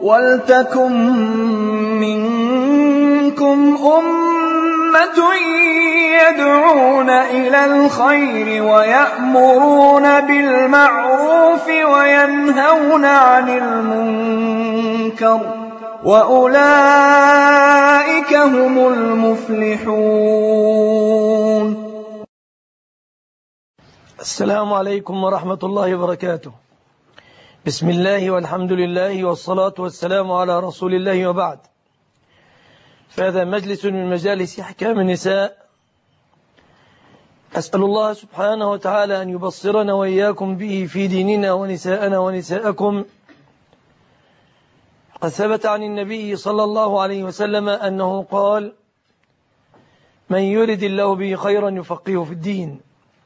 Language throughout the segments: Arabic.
وَلْتَكُن مِّنكُمْ أُمَّةٌ يَدْعُونَ إِلَى الْخَيْرِ وَيَأْمُرُونَ بِالْمَعْرُوفِ وَيَنْهَوْنَ عَنِ الْمُنكَرِ وَأُولَئِكَ هُمُ الْمُفْلِحُونَ. السلام عليكم ورحمة الله وبركاته. بسم الله والحمد لله والصلاة والسلام على رسول الله وبعد. فهذا مجلس من مجالس أحكام النساء، أسأل الله سبحانه وتعالى أن يبصرنا وإياكم به في ديننا ونساءنا ونساءكم. قد ثبت عن النبي صلى الله عليه وسلم أنه قال: من يرد الله به خيرا يفقهه في الدين.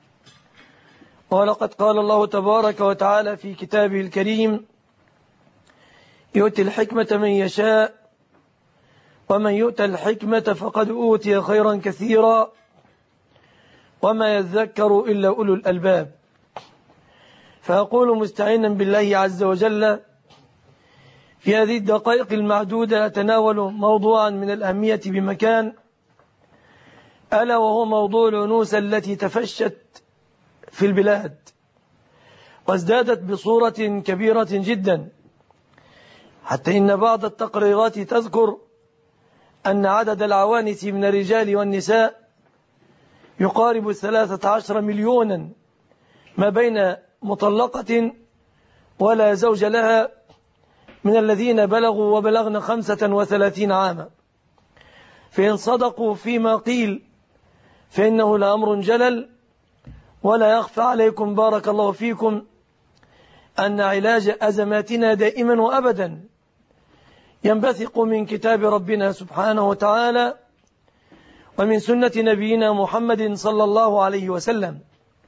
ولقد قال الله تبارك وتعالى في كتابه الكريم: يؤتي الحكمة من يشاء ومن يؤت الحكمة فقد أوتي خيرا كثيرا وما يذكر إلا أولو الألباب. فأقول مستعينا بالله عز وجل في هذه الدقائق المعدودة أتناول موضوعا من الأهمية بمكان، ألا وهو موضوع العنوسة التي تفشت في البلاد وازدادت بصورة كبيرة جدا، حتى إن بعض التقريرات تذكر أن عدد العوانس من الرجال والنساء يقارب 13 مليونا، ما بين مطلقة ولا زوج لها من الذين بلغوا وبلغن 35 عاما. فإن صدقوا فيما قيل فإنه لأمر جلل، ولا يخفى عليكم بارك الله فيكم أن علاج أزماتنا دائما وأبدا ينبثق من كتاب ربنا سبحانه وتعالى ومن سنة نبينا محمد صلى الله عليه وسلم.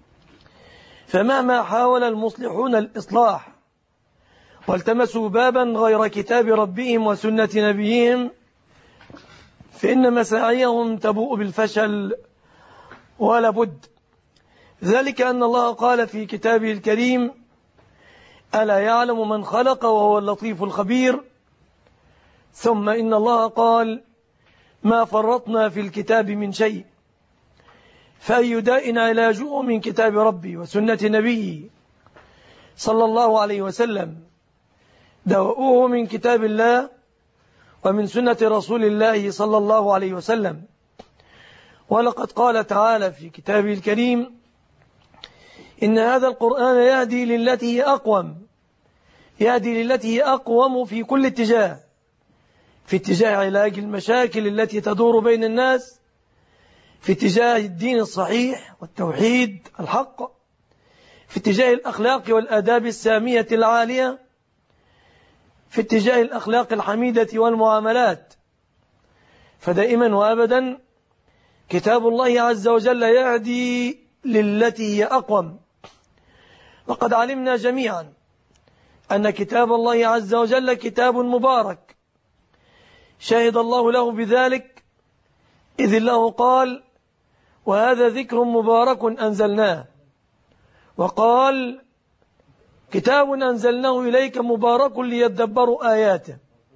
فمهما حاول المصلحون الإصلاح والتمسوا بابا غير كتاب ربهم وسنة نبيهم فإن مساعيهم تبوء بالفشل ولا بد. ذلك أن الله قال في كتابه الكريم: ألا يعلم من خلق وهو اللطيف الخبير. ثم إن الله قال: ما فرطنا في الكتاب من شيء. فأي داء علاجه من كتاب ربي وسنة نبيه صلى الله عليه وسلم، دواؤه من كتاب الله ومن سنة رسول الله صلى الله عليه وسلم. ولقد قال تعالى في كتابه الكريم: إن هذا القرآن يهدي للتي هي أقوم، يهدي للتي هي أقوم في كل اتجاه، في اتجاه علاج المشاكل التي تدور بين الناس، في اتجاه الدين الصحيح والتوحيد الحق، في اتجاه الأخلاق والآداب السامية العالية، في اتجاه الأخلاق الحميدة والمعاملات. فدائما وأبدا كتاب الله عز وجل يهدي للتي هي أقوم. وقد علمنا جميعا أن كتاب الله عز وجل كتاب مبارك شهد الله له بذلك، إذ الله قال: وهذا ذكر مبارك أنزلناه، وقال: كتاب أنزلناه إليك مبارك ليدبروا آياته.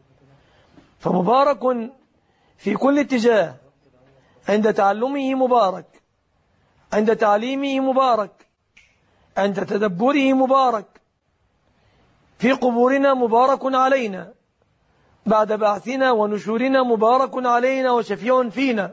فمبارك في كل اتجاه، عند تعلمه مبارك، عند تعليمه مبارك، عند تدبره مبارك، في قبورنا مبارك علينا، بعد بعثنا ونشورنا مبارك علينا وشفيع فينا.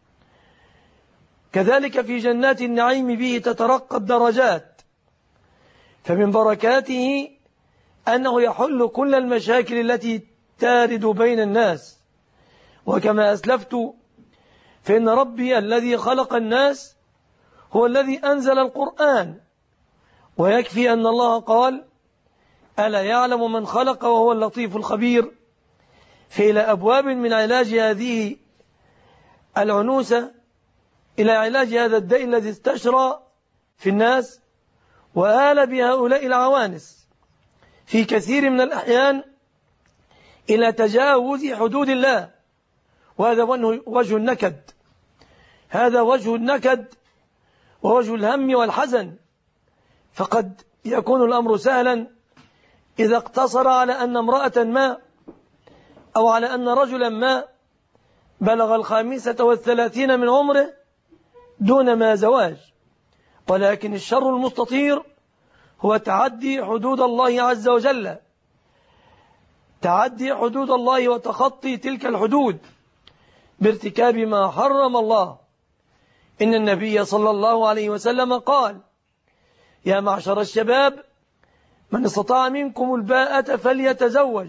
كذلك في جنات النعيم به تترقى الدرجات. فمن بركاته أنه يحل كل المشاكل التي تارد بين الناس. وكما أسلفت فإن ربي الذي خلق الناس هو الذي أنزل القرآن، ويكفي أن الله قال: ألا يعلم من خلق وهو اللطيف الخبير. فإلى أبواب من علاج هذه العنوسة، إلى علاج هذا الداء الذي استشرى في الناس وآل بهؤلاء العوانس في كثير من الأحيان إلى تجاوز حدود الله. وهذا وجه النكد، هذا وجه النكد ووجه الهم والحزن. فقد يكون الأمر سهلا إذا اقتصر على أن امرأة ما أو على أن رجلا ما بلغ 35 من عمره دون ما زواج، ولكن الشر المستطير هو تعدي حدود الله عز وجل، تعدي حدود الله وتخطي تلك الحدود بارتكاب ما حرم الله. إن النبي صلى الله عليه وسلم قال: يا معشر الشباب من استطاع منكم الباءة فليتزوج،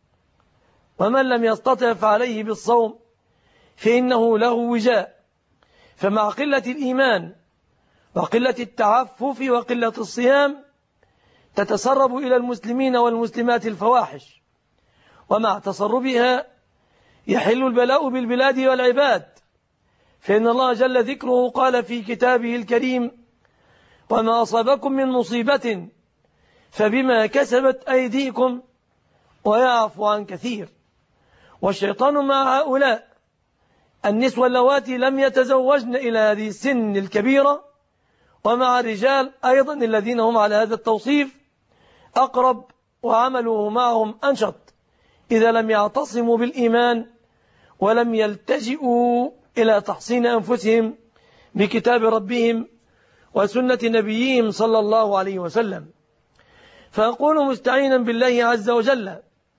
ومن لم يستطع فعليه بالصوم فإنه له وجاء. فمع قلة الإيمان وقلة التعفف وقلة الصيام تتسرب إلى المسلمين والمسلمات الفواحش، ومع تسربها يحل البلاء بالبلاد والعباد، فإن الله جل ذكره قال في كتابه الكريم: وما أصابكم من مصيبة فبما كسبت أيديكم ويعفو عن كثير. والشيطان مع هؤلاء النسوة اللواتي لم يتزوجن إلى هذه السن الكبيرة، ومع الرجال أيضا الذين هم على هذا التوصيف أقرب وعمله معهم أنشط، إذا لم يعتصموا بالإيمان ولم يلتجئوا إلى تحصين أنفسهم بكتاب ربهم وسنة نبيهم صلى الله عليه وسلم. فأقول مستعينا بالله عز وجل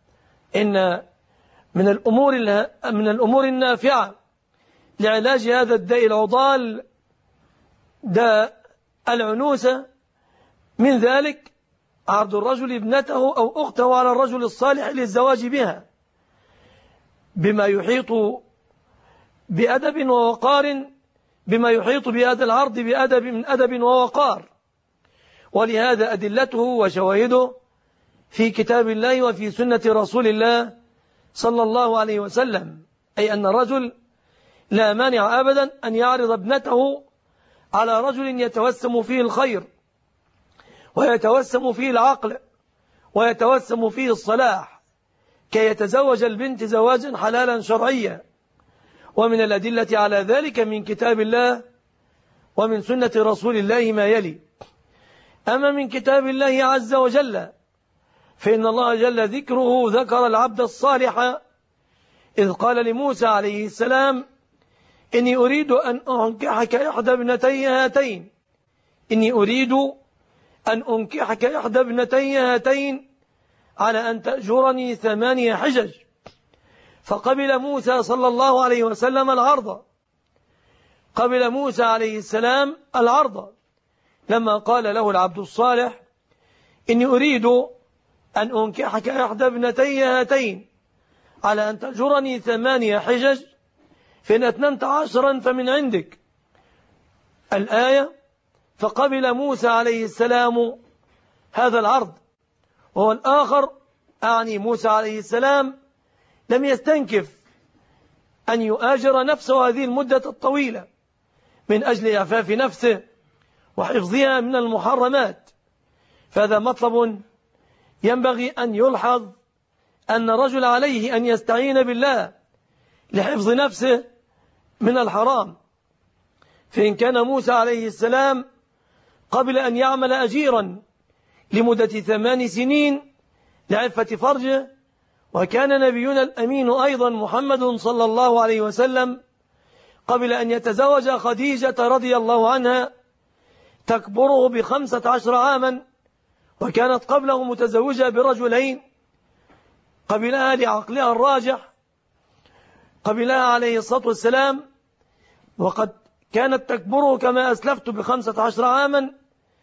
إن من الأمور النافعة لعلاج هذا الداء العضال، داء العنوسة، من ذلك عرض الرجل ابنته أو أخته على الرجل الصالح للزواج بها بما يحيط بأدب ووقار، بما يحيط بهذا العرض من أدب ووقار. ولهذا أدلته وشواهده في كتاب الله وفي سنة رسول الله صلى الله عليه وسلم، أي أن الرجل لا مانع أبدا أن يعرض ابنته على رجل يتوسم فيه الخير ويتوسم فيه العقل ويتوسم فيه الصلاح، كي يتزوج البنت زواجا حلالا شرعيا. ومن الأدلة على ذلك من كتاب الله ومن سنة رسول الله ما يلي: أما من كتاب الله عز وجل فإن الله جل ذكره ذكر العبد الصالح إذ قال لموسى عليه السلام: إني أريد أن أنكحك إحدى ابنتي هاتين، إني أريد أن أنكحك إحدى ابنتي هاتين على أن تأجرني 8 حجج. فقبل موسى صلى الله عليه وسلم العرض، قبل موسى عليه السلام العرض لما قال له العبد الصالح: إني أريد أن أنكحك إحدى ابنتي هاتين على أن تأجرني 8 حجج، فإن أتممت 10 فمن عندك. الآية: فقبل موسى عليه السلام هذا العرض. وهو الآخر أعني موسى عليه السلام لم يستنكف أن يؤاجر نفسه هذه المدة الطويلة من أجل إعفاف نفسه وحفظها من المحرمات. فهذا مطلب ينبغي أن يلحظ، أن الرجل عليه أن يستعين بالله لحفظ نفسه من الحرام. فإن كان موسى عليه السلام قبل أن يعمل أجيرا لمدة 8 سنين لعفة فرجه، وكان نبينا الأمين أيضا محمد صلى الله عليه وسلم قبل أن يتزوج خديجة رضي الله عنها تكبره ب15 عاما، وكانت قبله متزوجة برجلين، قبلها لعقلها الراجح، قبلها عليه الصلاة والسلام، وقد كانت تكبره كما أسلفت ب15 عاما،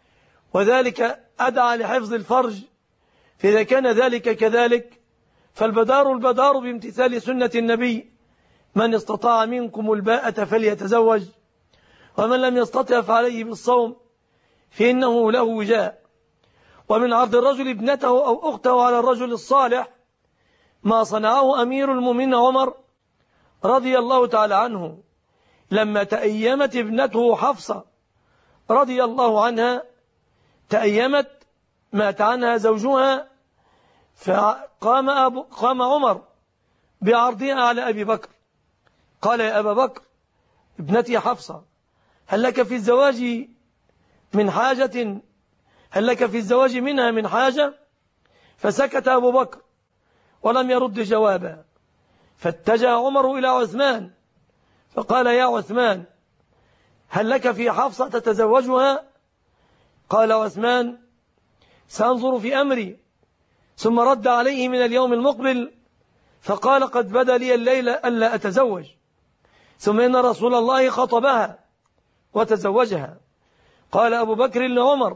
وذلك أدعى لحفظ الفرج. فإذا كان ذلك كذلك فالبدار البدار بامتثال سنة النبي: من استطاع منكم الباءة فليتزوج، ومن لم يستطع فعليه بالصوم فإنه له وجاء. ومن عرض الرجل ابنته أو أخته على الرجل الصالح ما صنعه أمير المؤمنين عمر رضي الله تعالى عنه لما تأيمت ابنته حفصة رضي الله عنها، تأيمت، مات عنها زوجها، فقام عمر بعرضها على أبي بكر، قال: يا أبا بكر، ابنتي حفصة، هل لك في الزواج من حاجة؟ هل لك في الزواج منها من حاجة؟ فسكت أبو بكر ولم يرد جوابا. فاتجه عمر إلى عثمان فقال: يا عثمان، هل لك في حفصة تتزوجها؟ قال عثمان: سأنظر في أمري. ثم رد عليه من اليوم المقبل فقال: قد بدا لي الليلة ألا أتزوج. ثم إن رسول الله خطبها وتزوجها. قال أبو بكر لعمر: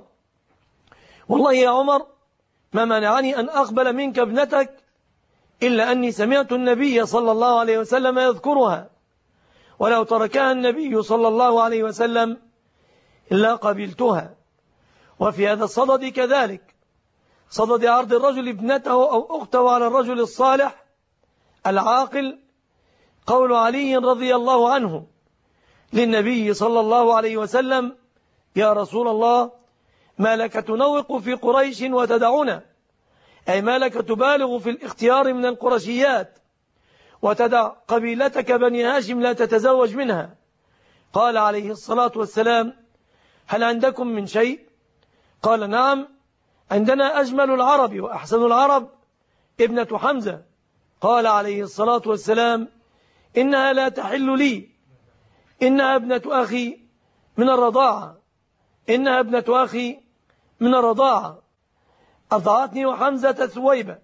والله يا عمر ما منعني أن أقبل منك ابنتك إلا أني سمعت النبي صلى الله عليه وسلم يذكرها، ولو تركها النبي صلى الله عليه وسلم إلا قبلتها. وفي هذا الصدد كذلك، صدد عرض الرجل ابنته أو أخته على الرجل الصالح العاقل، قول علي رضي الله عنه للنبي صلى الله عليه وسلم: يا رسول الله، ما لك تنوق في قريش وتدعنا، أي ما لك تبالغ في الاختيار من القرشيات وتدع قبيلتك بني هاشم لا تتزوج منها؟ قال عليه الصلاة والسلام: هل عندكم من شيء؟ قال: نعم، عندنا أجمل العرب وأحسن العرب ابنة حمزة. قال عليه الصلاة والسلام: إنها لا تحل لي، إنها ابنة أخي من الرضاعة، إنها ابنة أخي من الرضاعة، أرضعتني وحمزة ثويبة.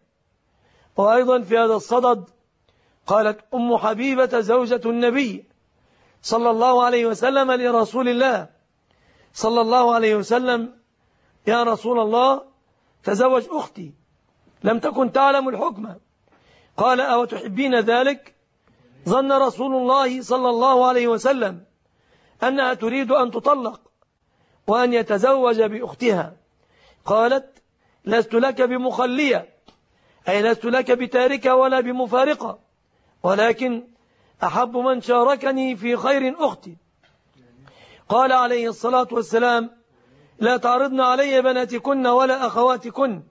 وأيضا في هذا الصدد قالت أم حبيبة زوجة النبي صلى الله عليه وسلم لرسول الله صلى الله عليه وسلم: يا رسول الله، تزوج أختي، لم تكن تعلم الحكم. قال: أو تحبين ذلك؟ ظن رسول الله صلى الله عليه وسلم أنها تريد أن تطلق وأن يتزوج بأختها. قالت: لست لك بمخلية، أي لست لك بتاركة ولا بمفارقة، ولكن أحب من شاركني في خير أختي. قال عليه الصلاة والسلام: لا تعرضن علي بناتكن ولا أخواتكن.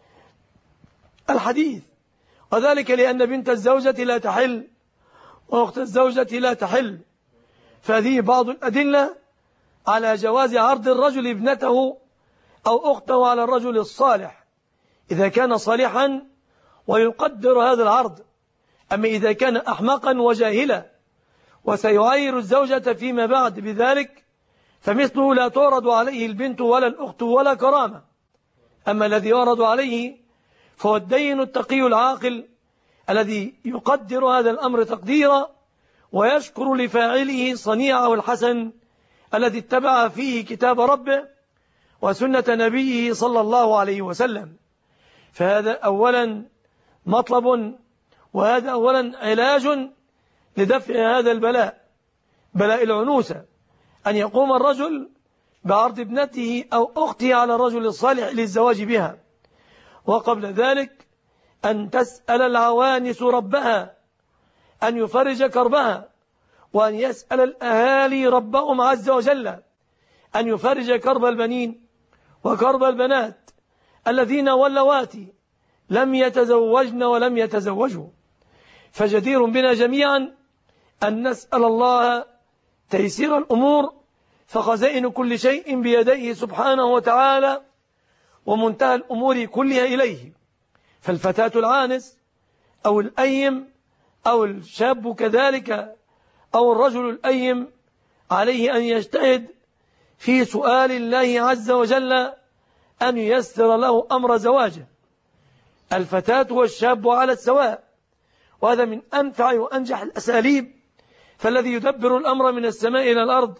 الحديث. وذلك لأن بنت الزوجة لا تحل وأخت الزوجة لا تحل. فهذه بعض الأدلة على جواز عرض الرجل ابنته أو أخته على الرجل الصالح إذا كان صالحا ويقدر هذا العرض. أما إذا كان أحمقا وجاهلا وسيعاير الزوجة فيما بعد بذلك فمثله لا تعرض عليه البنت ولا الأخت ولا كرامة. أما الذي يعرض عليه فهو الدين التقي العاقل الذي يقدر هذا الأمر تقديرا ويشكر لفاعله صنيعه الحسن الذي اتبع فيه كتاب ربه وسنة نبيه صلى الله عليه وسلم. فهذا أولا مطلب، وهذا أولا علاج لدفع هذا البلاء، بلاء العنوسة، أن يقوم الرجل بعرض ابنته أو أخته على الرجل الصالح للزواج بها. وقبل ذلك أن تسأل العوانس ربها أن يفرج كربها، وأن يسأل الأهالي ربهم عز وجل أن يفرج كرب البنين وكرب البنات الذين واللواتي لم يتزوجن ولم يتزوجوا. فجدير بنا جميعا أن نسأل الله تيسير الأمور، فخزائن كل شيء بيديه سبحانه وتعالى، ومنتهى الأمور كلها إليه. فالفتاة العانس أو الأيم أو الشاب كذلك أو الرجل الأيم عليه أن يجتهد في سؤال الله عز وجل أن ييسر له أمر زواجه. الفتاة والشاب على السواء، وهذا من أنفع وأنجح الأساليب. فالذي يدبر الأمر من السماء إلى الأرض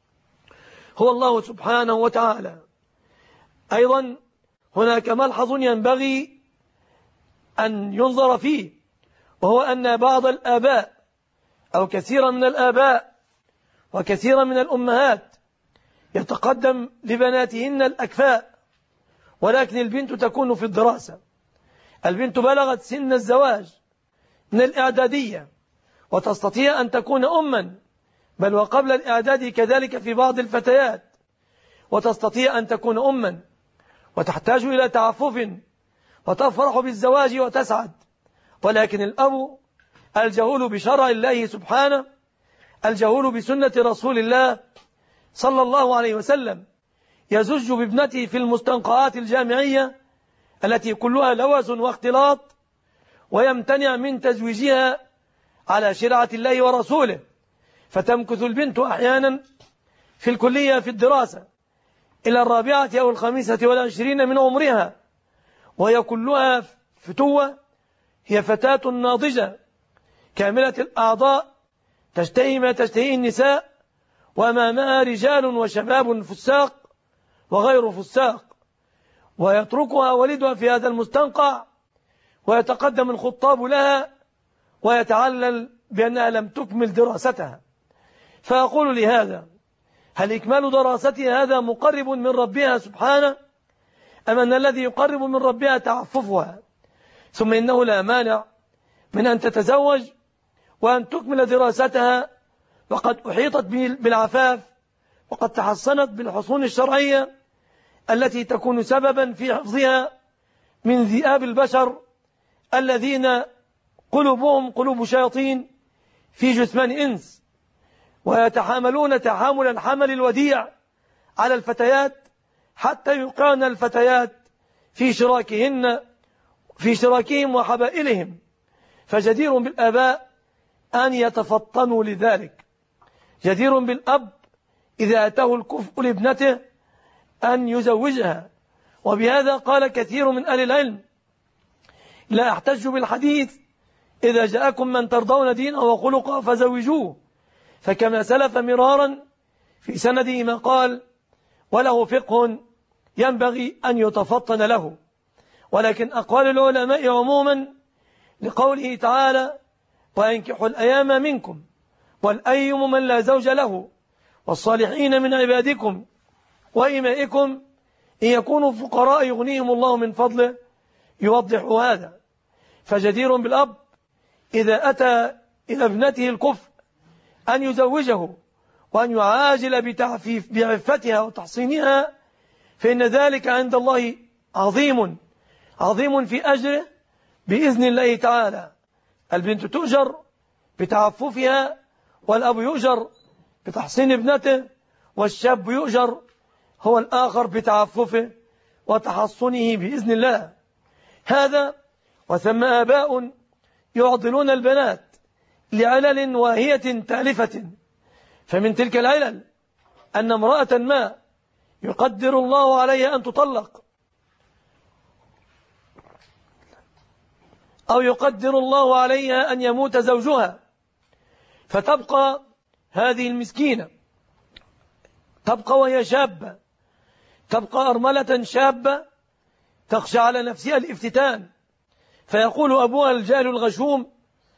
هو الله سبحانه وتعالى. أيضا هناك ملحظ ينبغي أن ينظر فيه، وهو أن بعض الآباء أو كثيرا من الآباء وكثيرا من الأمهات يتقدم لبناتهن الأكفاء، ولكن البنت تكون في الدراسة. البنت بلغت سن الزواج من الإعدادية وتستطيع أن تكون أما، بل وقبل الإعداد كذلك في بعض الفتيات، وتستطيع أن تكون أما وتحتاج إلى تعفف وتفرح بالزواج وتسعد. ولكن الأب الجهول بشرع الله سبحانه، الجهول بسنة رسول الله صلى الله عليه وسلم، يزج بابنته في المستنقعات الجامعية التي كلها لوز واختلاط، ويمتنع من تزويجها على شرعة الله ورسوله، فتمكث البنت أحيانا في الكلية في الدراسة إلى 14 أو 25 من عمرها، وهي كلها فتوة، هي فتاة ناضجة كاملة الأعضاء تشتهي ما تشتهيه النساء، وأمامها رجال وشباب فساق وغير فساق، ويتركها والدها في هذا المستنقع ويتقدم الخطاب لها ويتعلل بأنها لم تكمل دراستها. فأقول لهذا: هل إكمال دراستها هذا مقرب من ربها سبحانه، أم أن الذي يقرب من ربها تعففها؟ ثم إنه لا مانع من أن تتزوج وأن تكمل دراستها وقد أحيطت بالعفاف، وقد تحصنت بالحصون الشرعية التي تكون سببا في حفظها من ذئاب البشر الذين قلوبهم قلوب شياطين في جثمان إنس، ويتحاملون تحامل الحمل الوديع على الفتيات حتى يوقعن الفتيات في شراكهم وحبائلهم. فجدير بالآباء أن يتفطنوا لذلك، جدير بالأب إذا أتاه الكفء لابنته أن يزوجها. وبهذا قال كثير من أهل العلم: لا أحتج بالحديث إذا جاءكم من ترضون دينه وخلقه فزوجوه، فكما سلف مرارا في سنده ما قال: وله فقه ينبغي أن يتفطن له. ولكن أقوال العلماء عموما لقوله تعالى: وينكحوا الأيام منكم والأيم من لا زوج له والصالحين من عبادكم وإمائكم إن يكونوا فقراء يغنيهم الله من فضله، يوضح هذا. فجدير بالأب إذا أتى إلى ابنته الكفء أن يزوجه وأن يعاجل بتعفيف بعفتها وتحصينها، فإن ذلك عند الله عظيم في أجره بإذن الله تعالى. البنت تؤجر بتعففها، والأب يؤجر بتحصين ابنته، والشاب يؤجر هو الآخر بتعففه وتحصنه بإذن الله. هذا وثم آباء يعضلون البنات لعلل واهية تالفة، فمن تلك العلل أن امرأة ما يقدر الله عليها أن تطلق، أو يقدر الله عليها أن يموت زوجها، فتبقى هذه المسكينة تبقى وهي شابة، تبقى أرملة شابة تخشى على نفسها الافتتان. فيقول أبوها الجاهل الغشوم،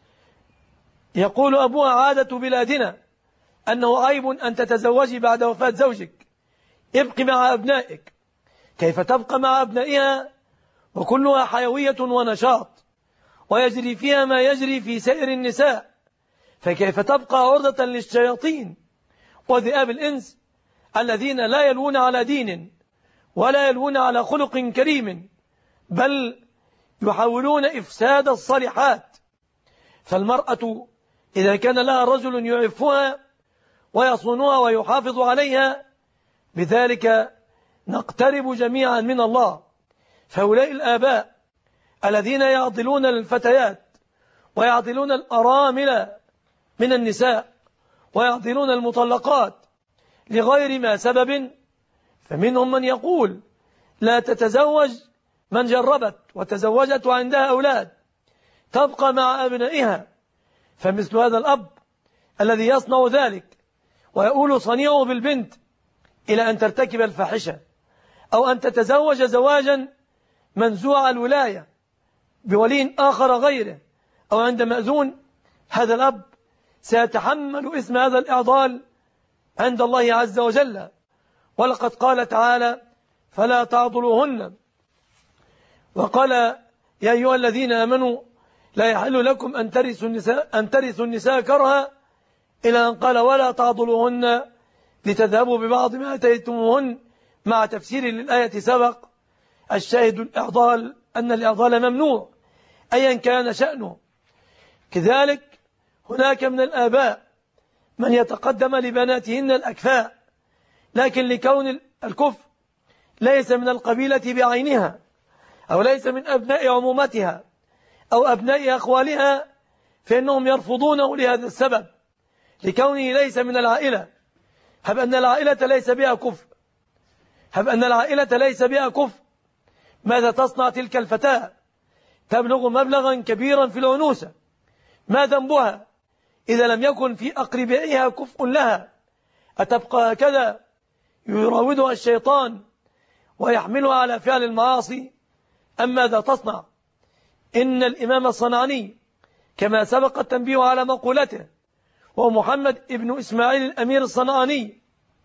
يقول أبوها: عادة بلادنا أنه عيب أن تتزوجي بعد وفاة زوجك، ابق مع أبنائك. كيف تبقى مع أبنائها وكلها حيوية ونشاط ويجري فيها ما يجري في سائر النساء؟ فكيف تبقى عرضة للشياطين وذئاب الإنس الذين لا يلوون على دين ولا يلوون على خلق كريم، بل يحاولون إفساد الصالحات؟ فالمرأة إذا كان لها رجل يعفها ويصونها ويحافظ عليها، بذلك نقترب جميعا من الله. فهؤلاء الآباء الذين يعضلون الفتيات ويعضلون الأرامل من النساء ويعضلون المطلقات لغير ما سبب، فمنهم من يقول: لا تتزوج من جربت وتزوجت وعندها أولاد، تبقى مع أبنائها. فمثل هذا الأب الذي يصنع ذلك ويقول صنيعه بالبنت إلى أن ترتكب الفاحشة أو أن تتزوج زواجا منزوع الولاية بولي آخر غيره أو عند مأذون، هذا الأب سيتحمل إثم هذا الإعضال عند الله عز وجل. ولقد قال تعالى: فلا تعضلوهن، وقال: يا أيها الذين آمنوا لا يحل لكم أن ترثوا النساء كرها، إلى أن قال: ولا تعضلوهن لتذهبوا ببعض ما آتيتموهن، مع تفسير للآية سبق. الشاهد الإعضال أن الإعضال ممنوع أيا كان شأنه. كذلك هناك من الآباء من يتقدم لبناتهن الأكفاء، لكن لكون الكفء ليس من القبيلة بعينها أو ليس من أبناء عمومتها أو أبناء أخوالها، فإنهم يرفضونه لهذا السبب، لكونه ليس من العائلة. هب أن العائلة ليس بها كفء، ماذا تصنع تلك الفتاة؟ تبلغ مبلغا كبيرا في العنوسة، ما ذنبها إذا لم يكن في أقربائها كفء لها؟ أتبقى هكذا يراودها الشيطان ويحملها على فعل المعاصي، أم ماذا تصنع؟ إن الإمام الصنعاني كما سبق التنبيه على مقولته، ومحمد ابن إسماعيل الأمير الصنعاني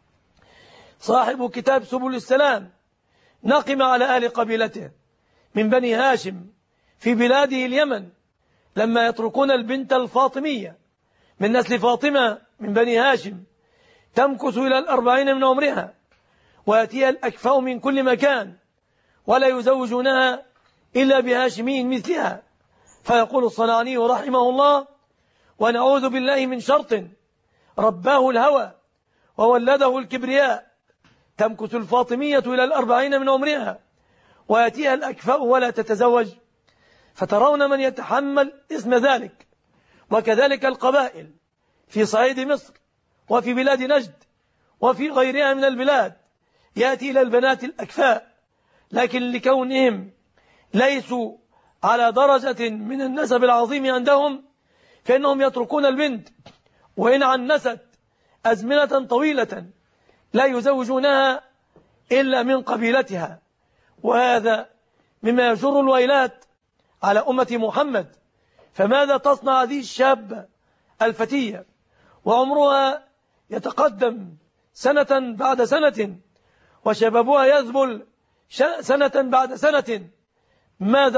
صاحب كتاب سبل السلام، نقم على أهل قبيلته من بني هاشم في بلاده اليمن لما يتركون البنت الفاطمية من نسل فاطمة من بني هاشم تمكث إلى 40 من عمرها، ويأتيها الأكفاء من كل مكان، ولا يزوجونها إلا بهاشمي مثلها. فيقول الصنعاني رحمه الله: ونعوذ بالله من شرط رباه الهوى وولده الكبرياء، تمكث الفاطمية إلى 40 من عمرها، ويأتيها الأكفاء ولا تتزوج. فترون من يتحمل اسم ذلك. وكذلك القبائل في صعيد مصر وفي بلاد نجد وفي غيرها من البلاد، يأتي إلى البنات الأكفاء، لكن لكونهم ليسوا على درجة من النسب العظيم عندهم، فإنهم يتركون البنت وإن عنست أزمنة طويلة لا يزوجونها إلا من قبيلتها. وهذا مما يجر الويلات على أمة محمد. فماذا تصنع هذه الشابة الفتية وعمرها يتقدم سنة بعد سنة وشبابها يذبل سنة بعد سنة؟ ماذا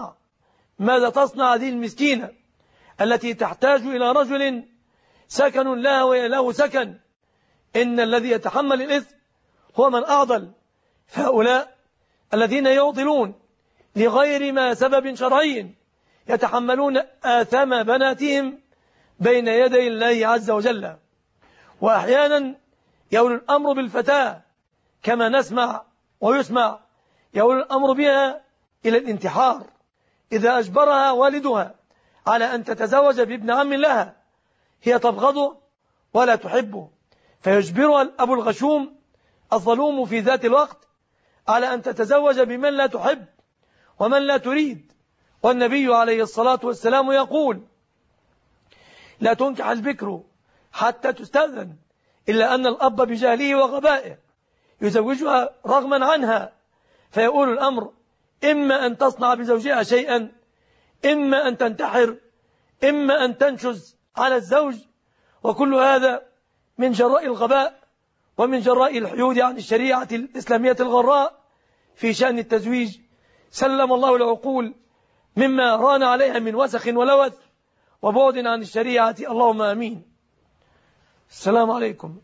تصنع هذه المسكينة التي تحتاج إلى رجل سكن لها وله سكن؟ إن الذي يتحمل الإثم هو من أعضل. فهؤلاء الذين يعضلون لغير ما سبب شرعي يتحملون آثام بناتهم بين يدي الله عز وجل. وأحيانا يولي الأمر بالفتاة كما نسمع ويسمع، يولي الأمر بها إلى الانتحار إذا أجبرها والدها على أن تتزوج بابن عم لها، هي تبغضه ولا تحبه، فيجبرها الأب الغشوم الظلوم في ذات الوقت على أن تتزوج بمن لا تحب ومن لا تريد. والنبي عليه الصلاة والسلام يقول: لا تنكح البكر حتى تستأذن، إلا أن الأب بجهله وغبائه يزوجها رغما عنها. فيقول الأمر إما أن تصنع بزوجها شيئا، إما أن تنتحر، إما أن تنشز على الزوج. وكل هذا من جراء الغباء ومن جراء الحيود عن الشريعة الإسلامية الغراء في شأن التزويج. سلم الله العقول مما ران عليها من وسخ ولوث وبعد عن الشريعة، اللهم آمين. السلام عليكم.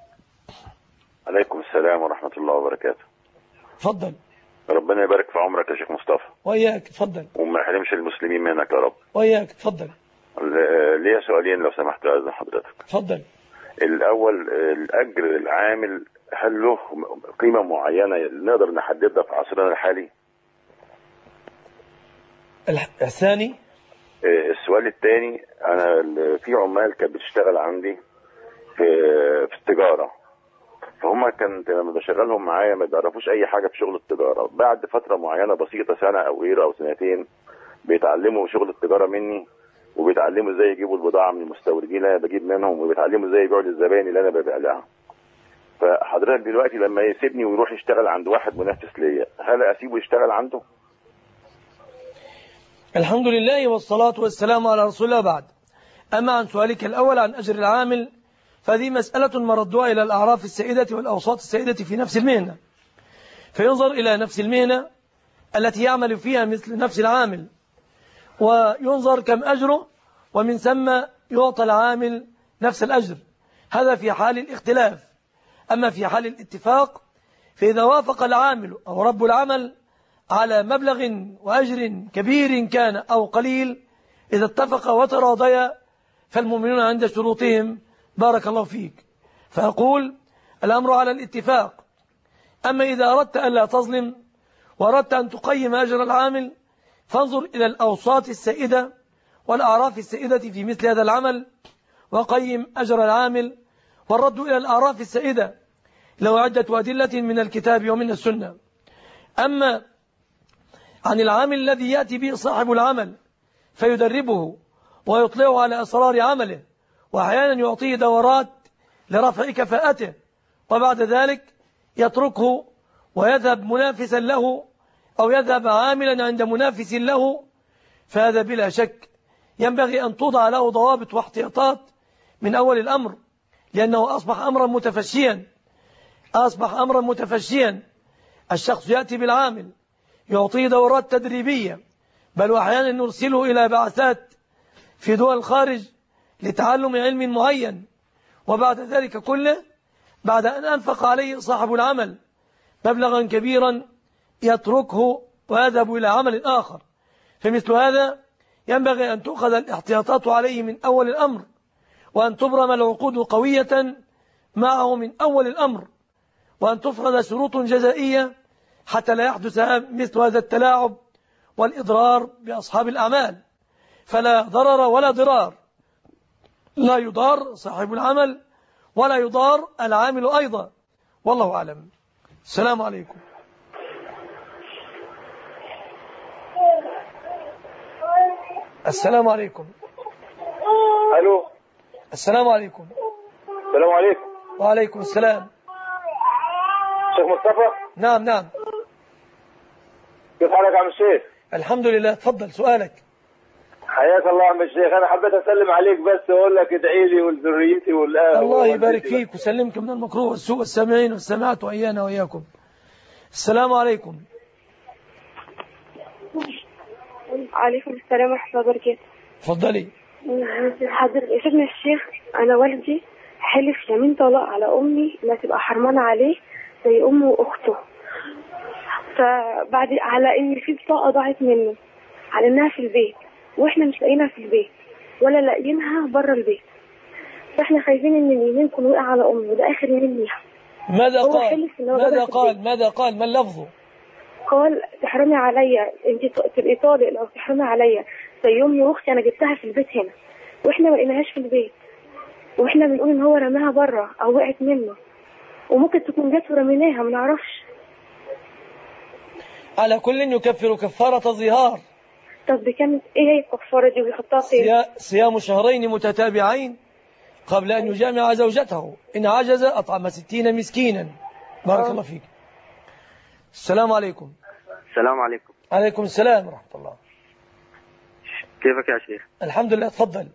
عليكم السلام ورحمة الله وبركاته. تفضل. ربنا يبارك في عمرك يا شيخ مصطفى. وإياك، تفضل. وما يحرمش المسلمين منك يا رب. وإياك، تفضل. ليا سؤالين لو سمحت يا أذن حضرتك. تفضل. الأول، الأجر العامل هل له قيمة معينة نقدر نحددها في عصرنا الحالي؟ الثاني، السؤال الثاني، أنا في عمال كانت بتشتغل عندي في التجارة، فهم كانت لما بشغلهم معايا ما بيعرفوش أي حاجة في شغل التجارة. بعد فترة معينة بسيطة، سنة أو غيره أو سنتين، بيتعلموا شغل التجارة مني، وبيتعلموا ازاي يجيبوا البضاعة من المستوردين اللي أنا بجيب منهم، وبيتعلموا ازاي يبيعوا للزبائن اللي أنا ببيع لها. فحضرتك دلوقتي لما يسيبني ويروح يشتغل عند واحد منافس ليا، هل أسيبه يشتغل عنده؟ الحمد لله والصلاة والسلام على رسول الله. بعد، أما عن سؤالك الأول عن أجر العامل، فهذه مسألة مردها إلى الأعراف السائدة والأوساط السائدة في نفس المهنة، فينظر إلى نفس المهنة التي يعمل فيها مثل نفس العامل، وينظر كم أجره، ومن ثم يعطى العامل نفس الأجر. هذا في حال الاختلاف. أما في حال الاتفاق، فإذا وافق العامل أو رب العمل على مبلغ وأجر كبير كان أو قليل، إذا اتفق وتراضيا فالمؤمنون عند شروطهم. بارك الله فيك. فأقول الأمر على الاتفاق. أما إذا أردت أن لا تظلم وأردت أن تقيم أجر العامل، فانظر إلى الأوساط السائدة والأعراف السائدة في مثل هذا العمل، وقيم أجر العامل. والرد إلى الأعراف السائدة له عدة أدلة من الكتاب ومن السنة. أما عن العامل الذي يأتي به صاحب العمل فيدربه ويطلعه على أسرار عمله، وأحيانا يعطيه دورات لرفع كفاءته، وبعد ذلك يتركه ويذهب منافسا له أو يذهب عاملا عند منافس له، فهذا بلا شك ينبغي أن توضع له ضوابط واحتياطات من أول الأمر، لأنه أصبح أمرا متفشيا. الشخص يأتي بالعامل يعطيه دورات تدريبية، بل وأحيانا نرسله إلى بعثات في دول الخارج لتعلم علم معين، وبعد ذلك كله بعد أن أنفق عليه صاحب العمل مبلغا كبيرا يتركه ويذهب إلى عمل آخر. فمثل هذا ينبغي أن تؤخذ الاحتياطات عليه من أول الأمر، وأن تبرم العقود قوية معه من أول الأمر، وأن تفرض شروط جزائية حتى لا يحدث مثل هذا التلاعب والإضرار بأصحاب الأعمال. فلا ضرر ولا ضرار، لا يضار صاحب العمل ولا يضار العامل أيضا، والله أعلم. السلام عليكم. السلام عليكم. الو. السلام عليكم. السلام عليكم. وعليكم السلام. شيخ مصطفى. نعم. كيف حالك يا عم الشيخ؟ الحمد لله. تفضل سؤالك. حياك الله يا عم الشيخ، انا حبيت اسلم عليك بس واقول لك ادعي لي ولذريتي الله يبارك فيك وسلمك من المكروه والسوء والسامعين والسامعات وايانا واياكم. السلام عليكم. عليكم السلام ورحمة الله وبركاته. تفضلي. حضرتك يا سيدنا الشيخ، أنا والدي حلف يمين طلاق على أمي لا تبقى حرمانة عليه زي أمه وأخته، فبعد على إن في بطاقة ضاعت منه على إنها في البيت، وإحنا مش لاقيينها في البيت ولا لاقيينها بره البيت، فإحنا خايفين إن اليمين يكون وقع على أمي وده آخر يمين ليها. ماذا قال ما اللفظ؟ قال تحرمي عليا، انت تبقي طالق لو تحرمي عليا زي امي واختي، انا جبتها في البيت هنا واحنا ما لقيناهاش في البيت، واحنا بنقول ان هو رماها بره او وقعت منه، وممكن تكون جت ورميناها ما نعرفش. على كل يكفر كفارة ظهار. طب بكم ايه هي الكفارة دي ويحطها فين؟ صيام شهرين متتابعين قبل ان يجامع زوجته، ان عجز اطعم 60 مسكينا. بارك الله فيك. السلام عليكم. السلام عليكم. عليكم السلام ورحمة الله. كيفك يا شيخ؟ الحمد لله. تفضل.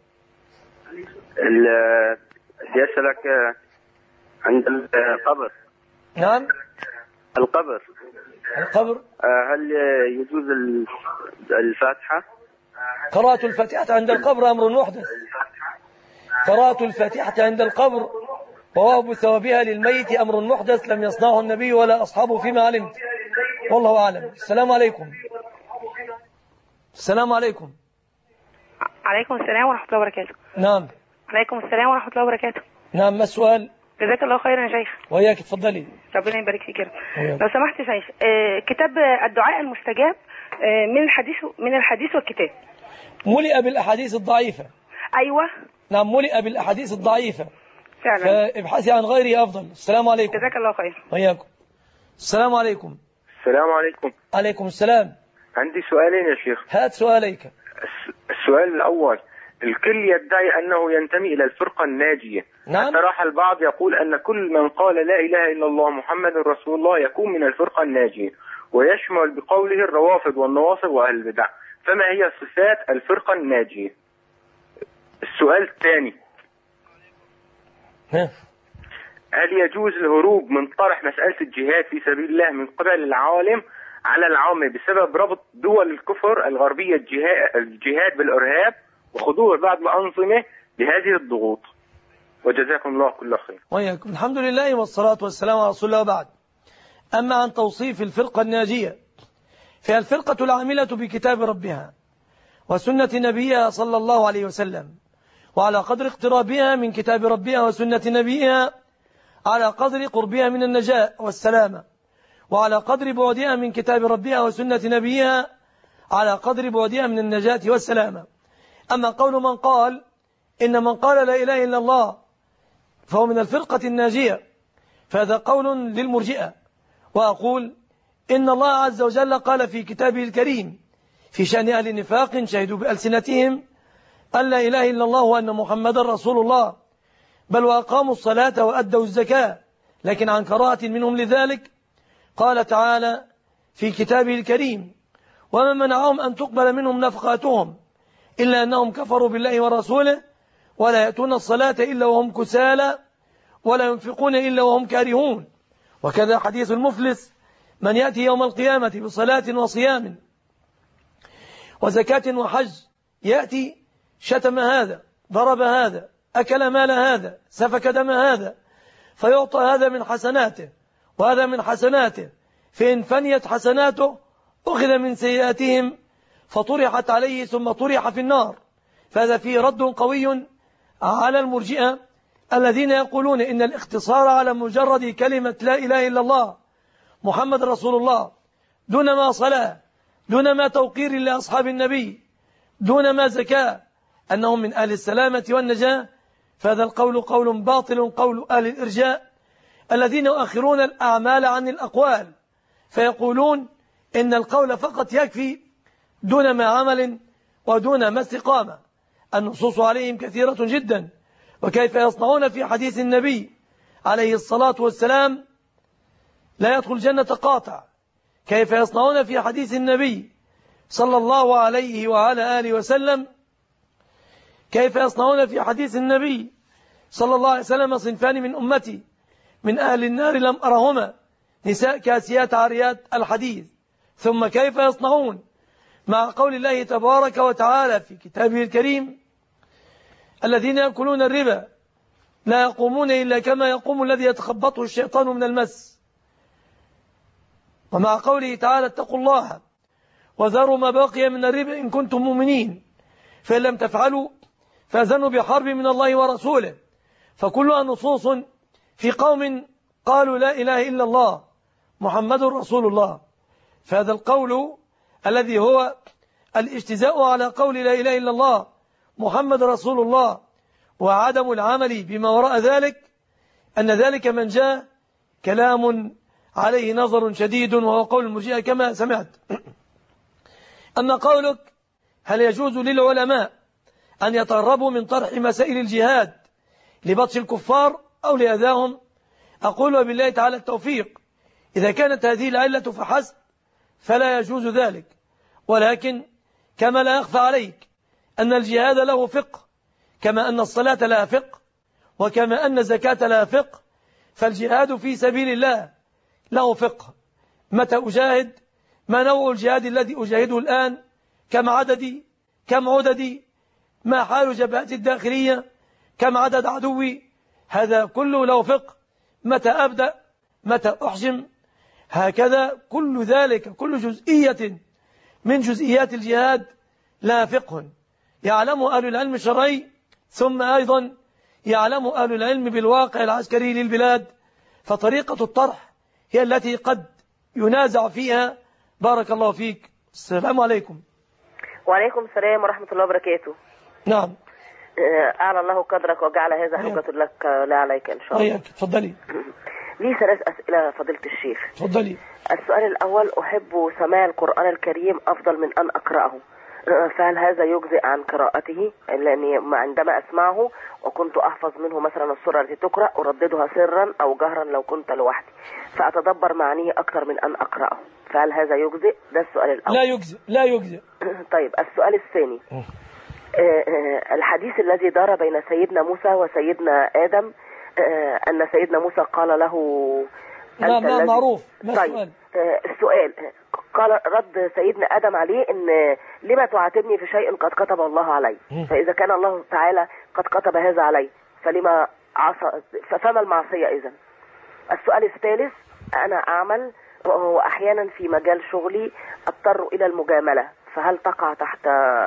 بدي أسألك عند القبر. نعم. القبر هل يجوز الفاتحة؟ قراءة الفاتحة عند القبر أمر محدث. قراءة الفاتحة عند القبر ووهب ثوابها للميت أمر محدث لم يصنعه النبي ولا أصحابه فيما علمت، والله أعلم. السلام عليكم. السلام عليكم. عليكم السلام ورحمة الله وبركاته. نعم. عليكم السلام ورحمة الله وبركاته. نعم. ما السؤال؟ جزاك الله خيرا يا شيخ. وإياك. تفضلي. ربنا يبارك فيك. لو سمحت يا شيخ، كتاب الدعاء المستجاب من الحديث والكتاب ملئ بالأحاديث الضعيفة. أيوة. نعم، ملئ بالأحاديث الضعيفة فعلا، فابحثي عن غيره أفضل. السلام عليكم. جزاك الله خير. وإياكم. السلام عليكم. السلام عليكم. عليكم السلام. عندي سؤالين يا شيخ. هات سؤاليك. السؤال الأول، الكل يدعي أنه ينتمي إلى الفرقة الناجية. نعم. صراحة البعض يقول أن كل من قال لا إله إلا الله محمد رسول الله يكون من الفرقة الناجية، ويشمل بقوله الروافض والنواصب وأهل البدع، فما هي صفات الفرقة الناجية؟ السؤال الثاني، هل يجوز الهروب من طرح مسألة الجهاد في سبيل الله من قبل العالم على العامة بسبب ربط دول الكفر الغربية الجهاد بالإرهاب وخضوع بعض الأنظمة بهذه الضغوط؟ وجزاكم الله كل خير. وإياكم. الحمد لله والصلاة والسلام على رسول الله وبعد. أما عن توصيف الفرقة الناجية، فهي الفرقة العاملة بكتاب ربها وسنة نبيها صلى الله عليه وسلم، وعلى قدر اقترابها من كتاب ربها وسنة نبيها على قدر قربها من النجاة والسلامة، وعلى قدر بعدها من كتاب ربها وسنة نبيها على قدر بعدها من النجاة والسلامة. أما قول من قال إن من قال لا إله إلا الله فهو من الفرقة الناجية، فهذا قول للمرجئة. وأقول إن الله عز وجل قال في كتابه الكريم في شأن أهل النفاق شهدوا بألسنتهم أن لا إله إلا الله وأن محمدا رسول الله، بل وأقاموا الصلاة وأدوا الزكاة، لكن عن كراهة منهم لذلك قال تعالى في كتابه الكريم: وما منعهم أن تقبل منهم نفقاتهم إلا أنهم كفروا بالله ورسوله ولا يأتون الصلاة إلا وهم كسالى ولا ينفقون إلا وهم كارهون. وكذا حديث المفلس: من يأتي يوم القيامة بصلاة وصيام وزكاة وحج يأتي شتم هذا، ضرب هذا، أكل مال هذا، سفك دم هذا، فيعطى هذا من حسناته وهذا من حسناته، فإن فنيت حسناته أخذ من سيئاتهم فطرحت عليه ثم طرح في النار. فهذا فيه رد قوي على المرجئة الذين يقولون إن الاختصار على مجرد كلمة لا إله إلا الله محمد رسول الله دون ما صلاة، دون ما توقير لأصحاب النبي، دون ما زكاة، أنهم من أهل السلامة والنجاة. فهذا القول قول باطل، قول أهل الإرجاء الذين يؤخرون الأعمال عن الأقوال، فيقولون إن القول فقط يكفي دون ما عمل ودون ما استقامة. النصوص عليهم كثيرة جدا، وكيف يصنعون في حديث النبي عليه الصلاة والسلام لا يدخل الجنة قاطع، كيف يصنعون في حديث النبي صلى الله عليه وعلى آله وسلم، كيف يصنعون في حديث النبي صلى الله عليه وسلم: صنفان من أمتي من أهل النار لم أرهما، نساء كاسيات عاريات الحديث. ثم كيف يصنعون مع قول الله تبارك وتعالى في كتابه الكريم: الذين يأكلون الربا لا يقومون إلا كما يقوم الذي يتخبطه الشيطان من المس. ومع قوله تعالى: اتقوا الله وذروا ما بقي من الربا إن كنتم مؤمنين، فإن لم تفعلوا فأذنوا بحرب من الله ورسوله. فكلها نصوص في قوم قالوا لا إله إلا الله محمد رسول الله. فهذا القول الذي هو الاجتزاء على قول لا إله إلا الله محمد رسول الله وعدم العمل بما وراء ذلك، أن ذلك من جاء كلام عليه نظر شديد، وهو قول المرجئة كما سمعت. أما قولك هل يجوز للعلماء أن يتهربوا من طرح مسائل الجهاد لبطش الكفار أو لأذاهم، أقول وبالله تعالى التوفيق، إذا كانت هذه العلة فحسب فلا يجوز ذلك. ولكن كما لا يخفى عليك أن الجهاد له فقه، كما أن الصلاة لها فقه، وكما أن الزكاة لها فقه، فالجهاد في سبيل الله له فقه. متى أجاهد؟ ما نوع الجهاد الذي أجاهده الآن؟ كم عددي؟ كم عددي؟ ما حال جبهتي الداخلية؟ كم عدد عدوي؟ هذا كله له فقه. متى أبدأ؟ متى أحجم؟ هكذا كل ذلك، كل جزئية من جزئيات الجهاد لا فقه يعلم أهل العلم الشرعي، ثم أيضا يعلم أهل العلم بالواقع العسكري للبلاد. فطريقة الطرح هي التي قد ينازع فيها. بارك الله فيك. السلام عليكم. وعليكم السلام ورحمة الله وبركاته. نعم. أعلى الله قدرك وجعل هذا حجة لك لا عليك إن شاء الله. تفضلي. لي 3 أسئلة فضيلة الشيخ. تفضلي. السؤال الأول: أحب سماع القرآن الكريم أفضل من أن أقرأه، فهل هذا يجزئ عن قراءته؟ لأني عندما أسمعه وكنت أحفظ منه مثلا السورة التي تقرأ أرددها سرا أو جهرا لو كنت لوحدي، فأتدبر معانيه أكثر من أن أقرأه، فهل هذا يجزئ؟ ده السؤال الأول. لا يجزئ. طيب السؤال الثاني: الحديث الذي دار بين سيدنا موسى وسيدنا آدم، أن سيدنا موسى قال له لا معروف. طيب السؤال قال رد سيدنا آدم عليه إن لما تعاتبني في شيء قد كتب الله علي، فإذا كان الله تعالى قد كتب هذا علي فلما عصى، فما المعصية إذن؟ السؤال الثالث: أنا أعمل وأحيانا في مجال شغلي أضطر إلى المجاملة، فهل تقع تحت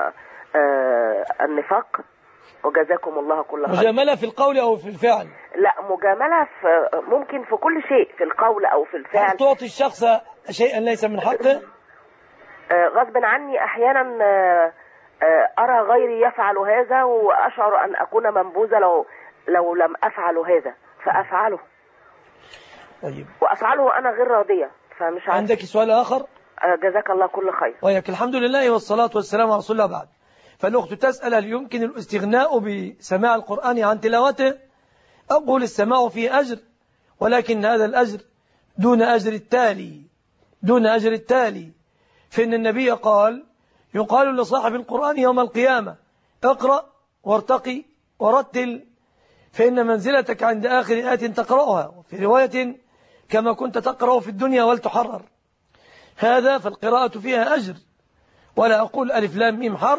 النفاق؟ وجزاكم الله كل خير. مجاملة في القول أو في الفعل؟ لا، مجاملة ممكن في كل شيء، في القول أو في الفعل. هل تعطي الشخص شيئا ليس من حقه؟ غصب عني أحيانا أرى غيري يفعل هذا وأشعر أن أكون منبوذة لو لم أفعل هذا، فأفعله. طيب. وأفعله وأنا غير راضية، فمش عارف. عندك سؤال آخر؟ جزاك الله كل خير. وياك. الحمد لله والصلاة والسلام على رسول الله. بعد، فالأخت تسأل هل يمكن الاستغناء بسماع القرآن عن تلاوته؟ أقول السماع فيه أجر، ولكن هذا الأجر دون أجر التالي، فإن النبي قال: يقال لصاحب القرآن يوم القيامة: اقرأ وارتقي ورتل، فإن منزلتك عند آخر آية تقرأها، وفي رواية: كما كنت تقرأ في الدنيا ولتحرر. هذا فالقراءة فيها أجر، ولا أقول ألف لام ميم حرف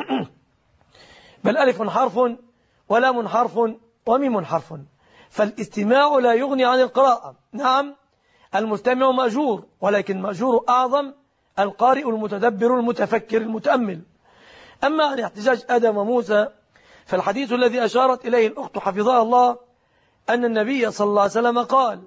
بل ألف حرف ولام حرف وميم حرف، فالاستماع لا يغني عن القراءة. نعم، المستمع مأجور، ولكن مأجور أعظم القارئ المتدبر المتفكر المتأمل. أما عن احتجاج آدم وموسى، فالحديث الذي أشارت إليه الأخت حفظها الله أن النبي صلى الله عليه وسلم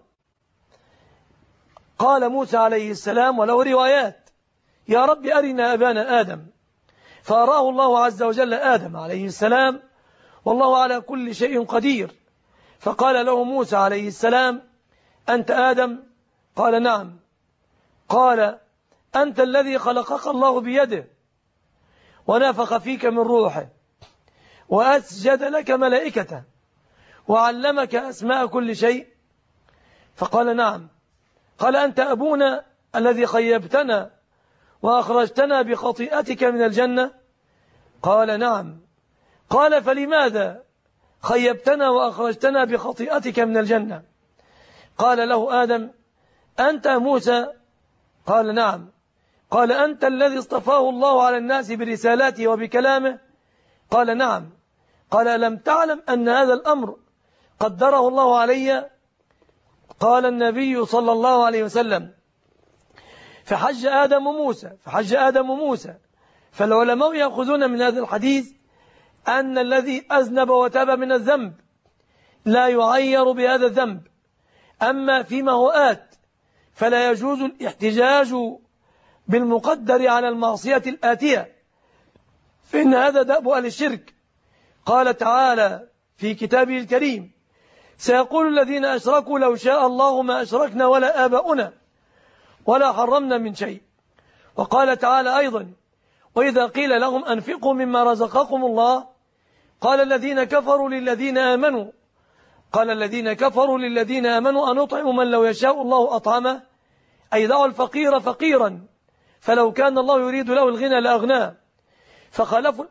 قال موسى عليه السلام، وله روايات: يا رب أرنا أبانا آدم، فأراه الله عز وجل آدم عليه السلام، والله على كل شيء قدير. فقال له موسى عليه السلام: أنت آدم؟ قال: نعم. قال: أنت الذي خلقك الله بيده ونفخ فيك من روحه وأسجد لك ملائكته وعلمك أسماء كل شيء؟ فقال: نعم. قال: أنت أبونا الذي خيبتنا وأخرجتنا بخطيئتك من الجنة؟ قال: نعم. قال: فلماذا خيبتنا وأخرجتنا بخطيئتك من الجنة؟ قال له آدم: أنت موسى؟ قال: نعم. قال: أنت الذي اصطفاه الله على الناس برسالاته وبكلامه؟ قال: نعم. قال: ألم تعلم أن هذا الأمر قدره الله علي؟ قال النبي صلى الله عليه وسلم: فحج آدم موسى. فالعلماء يأخذون من هذا الحديث أن الذي أذنب وتاب من الذنب لا يعير بهذا الذنب، أما فيما هو آت فلا يجوز الاحتجاج بالمقدر على المعصية الآتية، فإن هذا دأب أهل الشرك. قال تعالى في كتابه الكريم: سيقول الذين أشركوا لو شاء الله ما أشركنا ولا آباؤنا ولا حرمنا من شيء. وقال تعالى أيضا: وإذا قيل لهم أنفقوا مما رزقكم الله قال الذين كفروا للذين آمنوا أنطعم من لو يشاء الله أطعمه، أي دعوا الفقير فقيرا فلو كان الله يريد له الغنى لأغناه. فخالفوا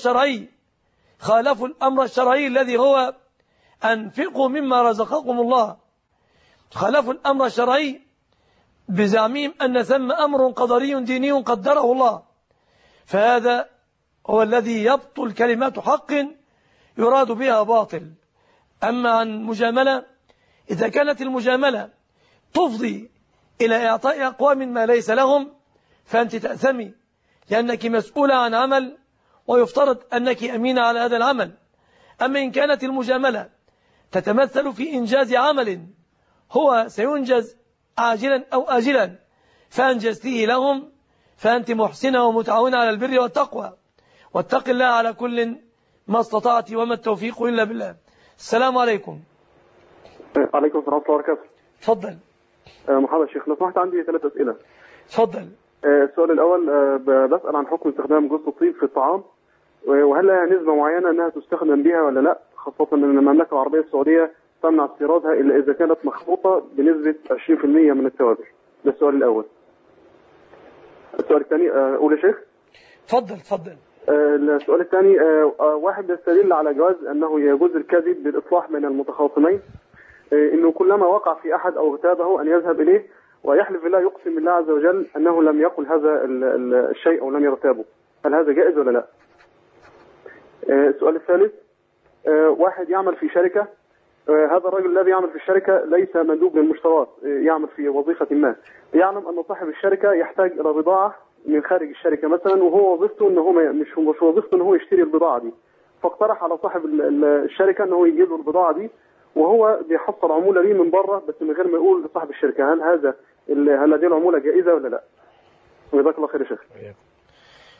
الأمر الشرعي الذي هو أنفقوا مما رزقكم الله، خالفوا الأمر الشرعي بزعمهم أن ثم أمر قدري ديني قدره الله، فهذا هو الذي يبطل كلمات حق يراد بها باطل. أما عن مجاملة، إذا كانت المجاملة تفضي إلى إعطاء أقوام ما ليس لهم فأنت تأثمي، لأنك مسؤولة عن عمل ويفترض أنك أمينة على هذا العمل. أما إن كانت المجاملة تتمثل في إنجاز عمل هو سينجز عاجلا أو آجلا فأنجزتيه لهم، فأنت محسنة ومتعاونة على البر والتقوى، واتق الله على كل ما استطعت، وما التوفيق إلا بالله. السلام عليكم. عليكم السلام ورحمة الله وبركاته. تفضل. محمد شيخ، لو سمحت عندي 3 أسئلة. تفضل. السؤال الأول، بسأل عن حكم استخدام جوز الطيب في الطعام، وهل لها نسبة معينة أنها تستخدم بها ولا لا، خاصة أن المملكة العربية السعودية تمنع استيرادها إلا إذا كانت مخلوطة بنسبة 20% من التوابل. ده السؤال الأول. السؤال الثاني، أقول يا شيخ؟ تفضل. السؤال الثاني، واحد يستدل على جواز أنه يجوز الكذب بالإصلاح بين المتخاصمين، إنه كلما وقع في أحد أو اغتابه أن يذهب إليه ويحلف بالله، يقسم بالله عز وجل أنه لم يقل هذا الشيء أو لم يغتابه. هل هذا جائز ولا لا؟ السؤال الثالث، واحد يعمل في شركة، هذا الرجل الذي يعمل في الشركة ليس مندوب للمشتريات، يعمل في وظيفة ما، يعلم أن صاحب الشركة يحتاج إلى بضاعة من خارج الشركة مثلا، وهو وظيفته أنه مش وظيفته أنه يشتري البضاعة دي، فاقترح على صاحب الشركة أنه يجيب له البضاعة دي، وهو بيحصل عمولة ليه من بره بس من غير ما يقول لصاحب الشركة. هل هذه العمولة جائزة ولا لا؟ وجزاك الله خير يا شيخ.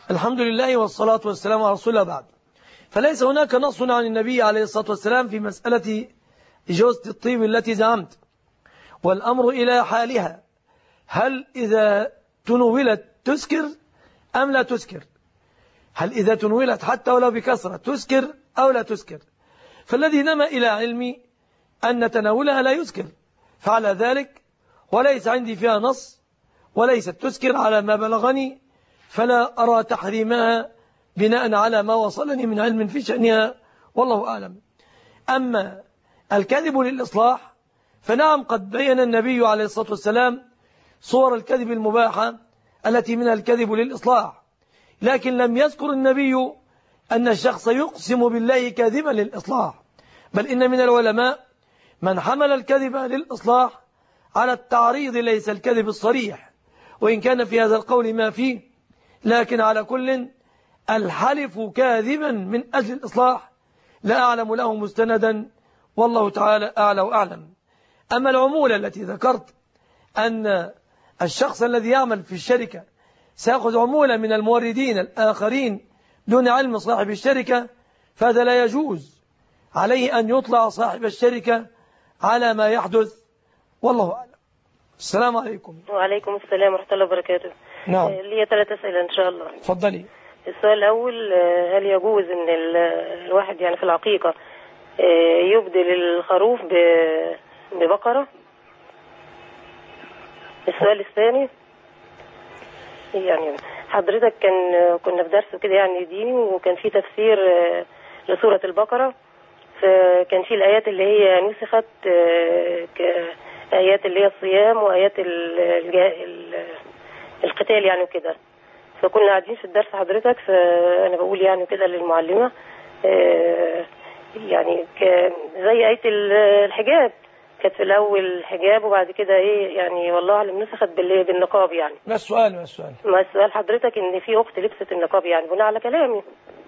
الحمد لله والصلاة والسلام على رسول الله بعد. فليس هناك نص عن النبي عليه الصلاة والسلام في مسألة إجازة الطيب التي زعمت، والأمر إلى حالها، هل إذا تنولت تسكر أم لا تسكر؟ هل إذا تنولت حتى ولو بكثرة تسكر أو لا تسكر؟ فالذي نما إلى علمي أن تناولها لا يسكر، فعلى ذلك وليس عندي فيها نص وليست تسكر على ما بلغني، فلا أرى تحريمها بناء على ما وصلني من علم في شأنها، والله أعلم. أما الكذب للإصلاح فنعم، قد بين النبي عليه الصلاة والسلام صور الكذب المباحة التي منها الكذب للإصلاح، لكن لم يذكر النبي أن الشخص يقسم بالله كاذبا للإصلاح، بل إن من العلماء من حمل الكذب للإصلاح على التعريض، ليس الكذب الصريح، وإن كان في هذا القول ما فيه، لكن على كل الحلف كاذبا من أجل الإصلاح لا أعلم له مستندا، والله تعالى أعلى وأعلم. أما العمولة التي ذكرت أن الشخص الذي يعمل في الشركة سيأخذ عمولة من الموردين الآخرين دون علم صاحب الشركة، فهذا لا يجوز، عليه أن يطلع صاحب الشركة على ما يحدث، والله أعلم. السلام عليكم. وعليكم السلام ورحمة الله وبركاته. نعم. لي 3 أسئلة إن شاء الله. تفضلي. السؤال الأول، هل يجوز أن الواحد يعني في العقيقة يبدل الخروف ببقرة؟ السؤال الثاني، يعني حضرتك كنا في درس كده يعني ديني، وكان في تفسير لسورة البقرة، فكان في الآيات اللي هي نسخت آيات اللي هي الصيام وآيات القتال يعني وكده، فكنا قاعدين في الدرس حضرتك، فأنا بقول يعني كده للمعلمة يعني زي آية الحجاب، كانت في الأول حجاب وبعد كده إيه يعني والله أعلم نسخت بالنقاب يعني. ما السؤال؟ ما السؤال حضرتك إن في أخت لبست النقاب يعني بناء على كلامي،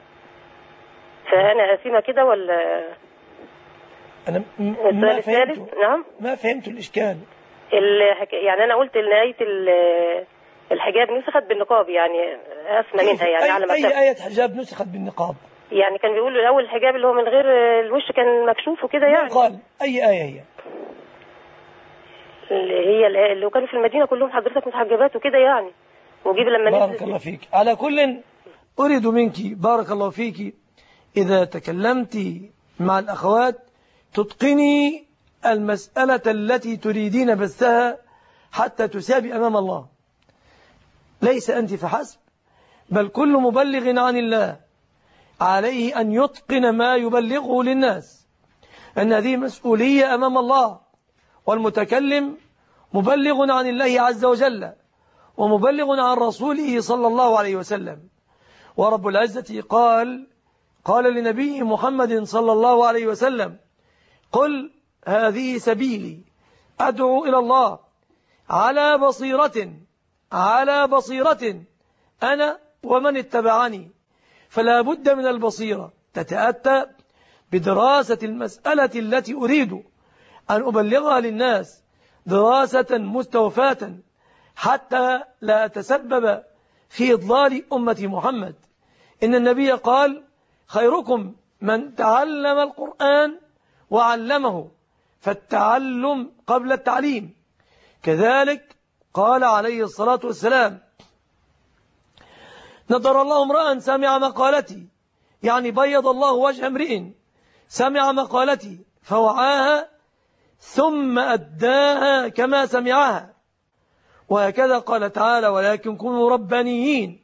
فأنا أسيمة كده ولا؟ أنا السؤال الثالث. نعم، ما فهمت الإشكال. يعني أنا قلت إن آية الحجاب نسخت بالنقاب، يعني أسمى منها يعني على ما أي آية حجاب نسخت بالنقاب؟ يعني كان بيقولوا الأول الحجاب اللي هو من غير الوش كان مكشوف وكده يعني. قال أي آية هي؟ اللي كانوا في المدينة كلهم حضرتك متحجبات وكده يعني، وجيب لما نزل. بارك الله فيك. على كل أريد منك بارك الله فيك إذا تكلمت مع الأخوات تتقني المسألة التي تريدين بثها حتى تسابي أمام الله، ليس أنت فحسب، بل كل مبلغ عن الله عليه أن يتقن ما يبلغه للناس، أن هذه مسؤولية أمام الله، والمتكلم مبلغ عن الله عز وجل ومبلغ عن رسوله صلى الله عليه وسلم. ورب العزة قال لنبيه محمد صلى الله عليه وسلم: قل هذه سبيلي أدعو إلى الله على بصيرة أنا ومن اتبعني. فلا بد من البصيرة، تتأتى بدراسة المسألة التي أريد أن أبلغها للناس دراسة مستوفاة حتى لا أتسبب في إضلال أمة محمد. إن النبي قال: خيركم من تعلم القرآن وعلمه، فالتعلم قبل التعليم. كذلك قال عليه الصلاة والسلام: نضر الله امرأ سمع مقالتي، يعني بيض الله وجه امرئ سمع مقالتي فوعاها ثم أداها كما سمعها. وهكذا قال تعالى: ولكن كونوا ربانيين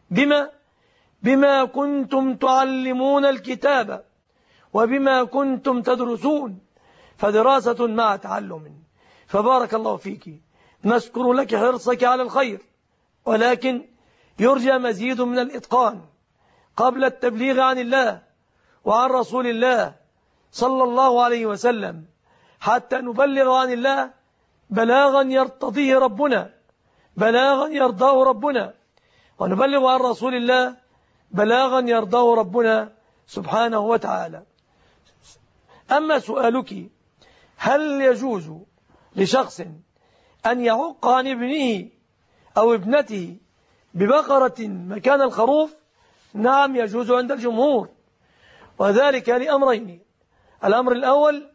بما كنتم تعلمون الكتاب وبما كنتم تدرسون، فدراسة مع تعلم. فبارك الله فيك، نشكر لك حرصك على الخير، ولكن يرجى مزيد من الإتقان قبل التبليغ عن الله وعن رسول الله صلى الله عليه وسلم، حتى نبلغ عن الله بلاغا يرتضيه ربنا، بلاغا يرضاه ربنا، ونبلغ عن رسول الله بلاغا يرضاه ربنا سبحانه وتعالى. أما سؤالك هل يجوز لشخص أن يعق عن ابنه أو ابنته ببقرة مكان الخروف نعم يجوز عند الجمهور، وذلك لأمرين. الأمر الأول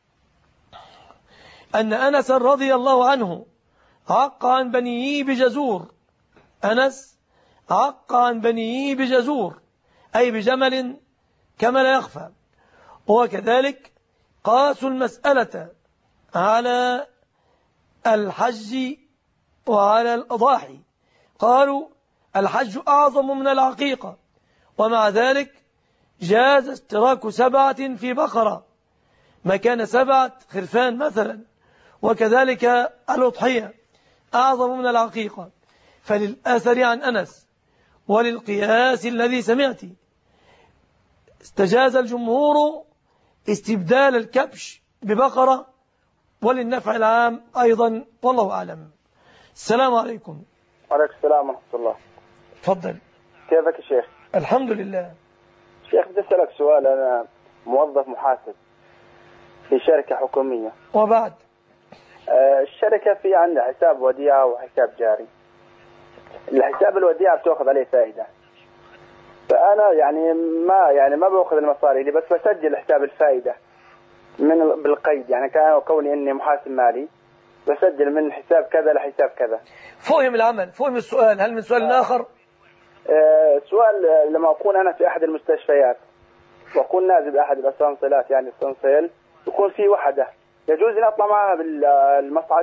أن أنس رضي الله عنه عق عن بنيه بجزور. أنس عق عن بنيه بجزور أي بجمل كما لا يخفى. وكذلك قاسوا المسألة على الحج وعلى الأضاحي، قالوا الحج أعظم من العقيقة، ومع ذلك جاز اشتراك 7 في بقرة مكان 7 خرفان مثلا، وكذلك الأضحية أعظم من العقيقة. فللأثر عن أنس وللقياس الذي سمعت استجاز الجمهور استبدال الكبش ببقرة، وللنفع العام أيضا، والله أعلم. السلام عليكم. وعليكم السلام ورحمة الله. تفضل. كيفك يا شيخ؟ الحمد لله. شيخ بدي أسألك سؤال. أنا موظف محاسب في شركة حكومية. وبعد الشركة في عندها حساب وديعة وحساب جاري. الحساب الوديعة بتأخذ عليه فائدة، فأنا يعني ما بأخذ المصاري دي، بس بسجل حساب الفائدة من بالقيد، يعني كوني إني محاسب مالي بسجل من حساب كذا لحساب كذا. فهم العمل، فهم السؤال. هل من سؤال آخر؟ سؤال. لما أكون أنا في أحد المستشفيات وأكون نازل بأحد الأسانسيلات، يعني الأسانسيل يكون في وحدة، يجوز أن أطلع معها بالمصعد؟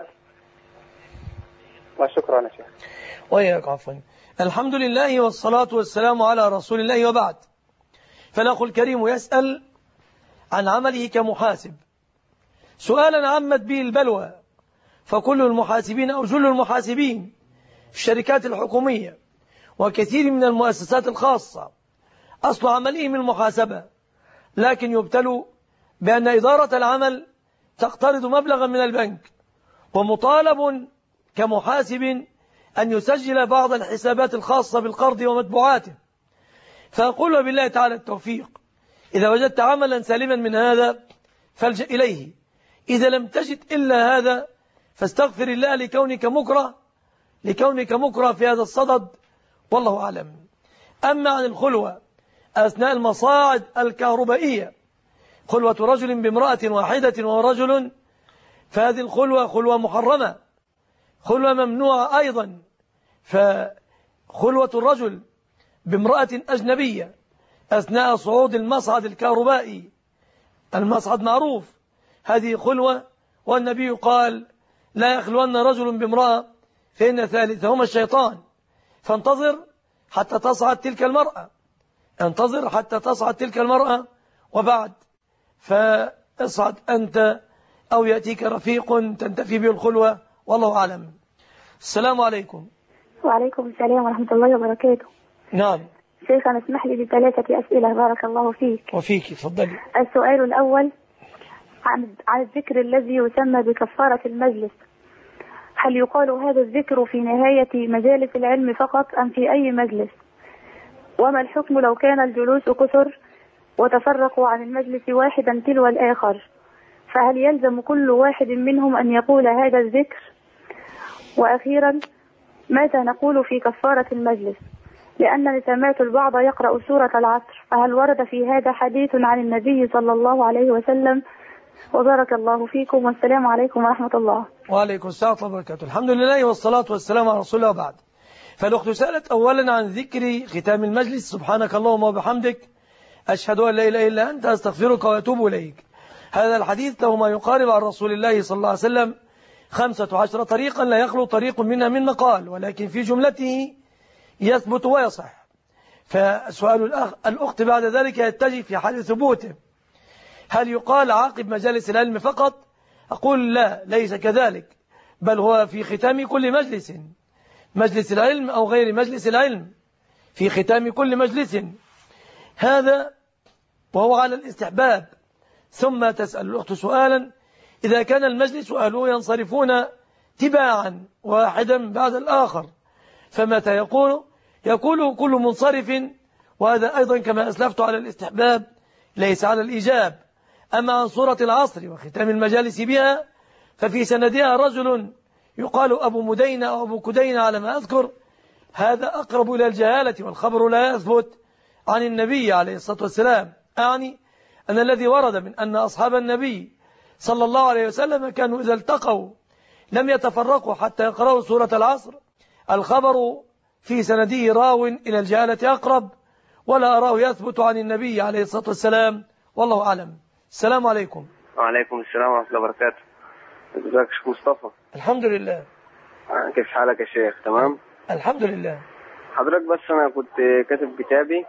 وشكرا يا شيخ. وإياك عفوا. الحمد لله والصلاة والسلام على رسول الله، وبعد. فالأخ الكريم يسأل عن عمله كمحاسب سؤالا عمت به البلوى، فكل المحاسبين أو جل المحاسبين في الشركات الحكومية وكثير من المؤسسات الخاصة أصل عملهم المحاسبة، لكن يبتلوا بأن إدارة العمل تقترض مبلغا من البنك، ومطالب كمحاسب أن يسجل بعض الحسابات الخاصة بالقرض ومتبوعاته. فأقول بالله تعالى التوفيق. إذا وجدت عملا سالما من هذا فالجأ إليه، إذا لم تجد إلا هذا فاستغفر الله لكونك مكره في هذا الصدد، والله أعلم. أما عن الخلوة أثناء المصاعد الكهربائية، خلوة رجل بامرأة واحدة وهو رجل، فهذه الخلوة خلوة محرمة، خلوة ممنوعة أيضا. فخلوة الرجل بامرأة أجنبية أثناء صعود المصعد الكهربائي، المصعد معروف، هذه خلوة، والنبي قال لا يخلون رجل بامرأة فإن ثالثهما الشيطان. فانتظر حتى تصعد تلك المرأة، انتظر حتى تصعد تلك المرأة، وبعد فاصعد أنت أو يأتيك رفيق تنتفي به الخلوة، والله أعلم. السلام عليكم. وعليكم السلام ورحمة الله وبركاته. نعم شيخنا اسمح لي ب3 أسئلة بارك الله فيك. وفيك، تفضلي. السؤال الأول عن الذكر الذي يسمى بكفارة المجلس، هل يقال هذا الذكر في نهاية مجالس العلم فقط أم في أي مجلس؟ وما الحكم لو كان الجلوس كثر وتفرقوا عن المجلس واحدا تلو الآخر، فهل يلزم كل واحد منهم أن يقول هذا الذكر؟ وأخيرا ماذا نقول في كفارة المجلس؟ لأنني سمعت البعض يقرأ سورة العصر، فهل ورد في هذا حديث عن النبي صلى الله عليه وسلم؟ وبارك الله فيكم، والسلام عليكم ورحمة الله. وعليكم السلام ورحمة الله وبركاته. الحمد لله والصلاة والسلام على رسول الله، وبعد. فالأخت سألت أولا عن ذكر ختام المجلس، سبحانك اللهم وبحمدك أشهد أن لا إله إلا أنت أستغفرك وأتوب إليك. هذا الحديث له ما يقارب عن رسول الله صلى الله عليه وسلم 15 طريقا لا يخلو طريق منها من مقال، ولكن في جملته يثبت ويصح. فسؤال الأخت بعد ذلك يتجه في حال ثبوته، هل يقال عقب مجالس العلم فقط؟ أقول لا، ليس كذلك، بل هو في ختام كل مجلس، مجلس العلم أو غير مجلس العلم، في ختام كل مجلس، هذا وهو على الاستحباب. ثم تسأل الأخت سؤالا إذا كان المجلس أهله ينصرفون تباعا واحدا بعد الآخر، فمتى يقول كل منصرف، وهذا أيضا كما أسلفت على الاستحباب ليس على الإيجاب. أما عن سورة العصر وختام المجالس بها ففي سندها رجل يقال أبو مدينة أو أبو كدينة على ما أذكر، هذا أقرب إلى الجهالة، والخبر لا يثبت عن النبي عليه الصلاة والسلام. أعني أن الذي ورد من أن أصحاب النبي صلى الله عليه وسلم كانوا إذا التقوا لم يتفرقوا حتى يقرأوا سورة العصر، الخبر في سنده راو إلى الجهالة أقرب، ولا أراه يثبت عن النبي عليه الصلاة والسلام، والله أعلم. السلام عليكم. وعليكم السلام ورحمة الله وبركاته. ازيك يا شيخ مصطفى؟ الحمد لله. كيف حالك يا شيخ؟ تمام الحمد لله. حضرتك بس أنا كنت كاتب كتابي